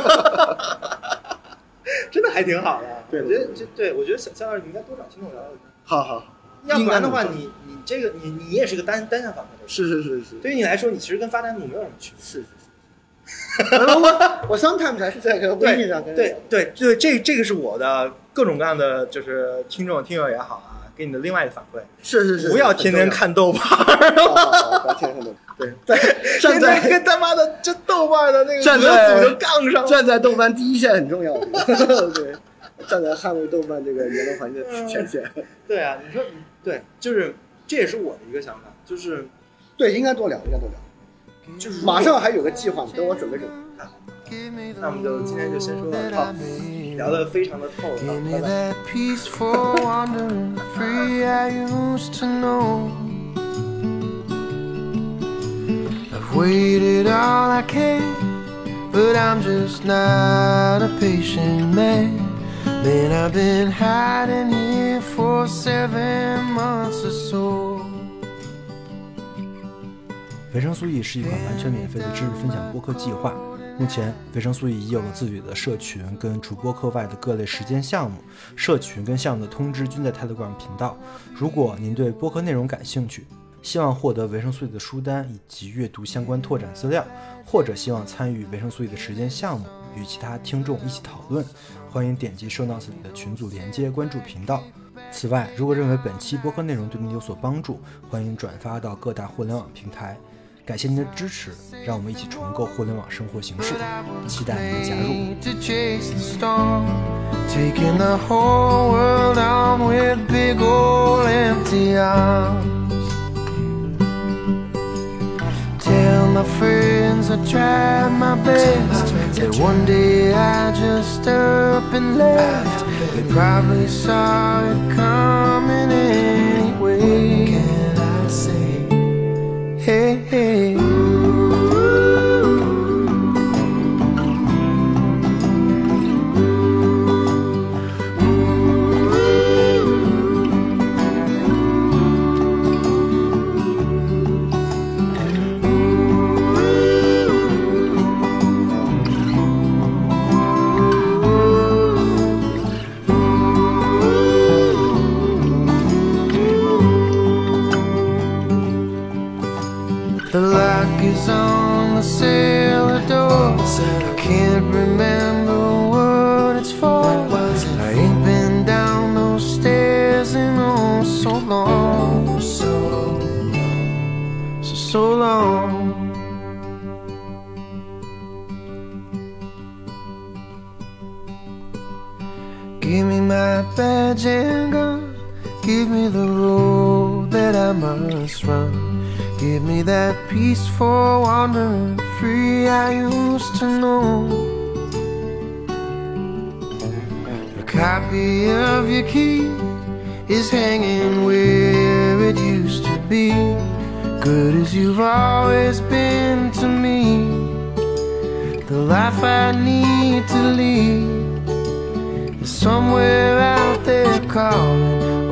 真的还挺好的。 对， 我觉得这对我觉得小肖老师你应该多找听众聊聊。 好好， 要不然的话，你你这个你你也是个单单向访谈的， 是是是是， 对于你来说，你其实跟发弹幕没有什么区别。 是是是。 我我 sometimes 还是在跟微信上跟对对对，这这个是我的各种各样的，就是听众听友也好啊，给你的另外一个反馈。 是是是， 不要天天看豆瓣儿， 不要天天看豆瓣。对，在站在跟他妈的这豆瓣的那个站在组就杠上了， 站在豆瓣第一线很重要。对，站在捍卫豆瓣这个言论环境的前线。 对啊，你说对，就是这也是我的一个想法，就是对，应该多聊，应该多聊。就是马上还有个计划，你等我准备准备。 那我们就今天就先说到这，好，聊得非常的透了，拜拜。 Waited all I can, but I'm just not a patient man. Man, I've been hiding here for seven months or so. 维生素 E 是一款完全免费的知识分享播客计划。目前，维生素 E 已有了自己的社群跟除播客外的各类实践项目，社群跟项目的通知均在 Telegram 频道。如果您对播客内容感兴趣，希望获得维生素 E 的书单以及阅读相关拓展资料，或者希望参与维生素 E 的实践项目，与其他听众一起讨论，欢迎点击 show notes 里的群组连接关注频道。此外，如果认为本期播客内容对您有所帮助，欢迎转发到各大互联网平台。感谢您的支持，让我们一起重构互联网生活形式，期待您的加入。 Taking the whole world on with big old empty arms. Tell my friends I tried my best, that one day I just up and left. They probably saw it coming anyway. Can I say, hey, hey. The lock is on the cellar door. I can't remember what it's for. I ain't been down those stairs in oh so long. So, so, so long. Give me my badge and gun. Give me the road that I must run. Give me that peaceful wandering free I used to know. A copy of your key is hanging where it used to be. Good as you've always been to me. The life I need to lead is somewhere out there calling.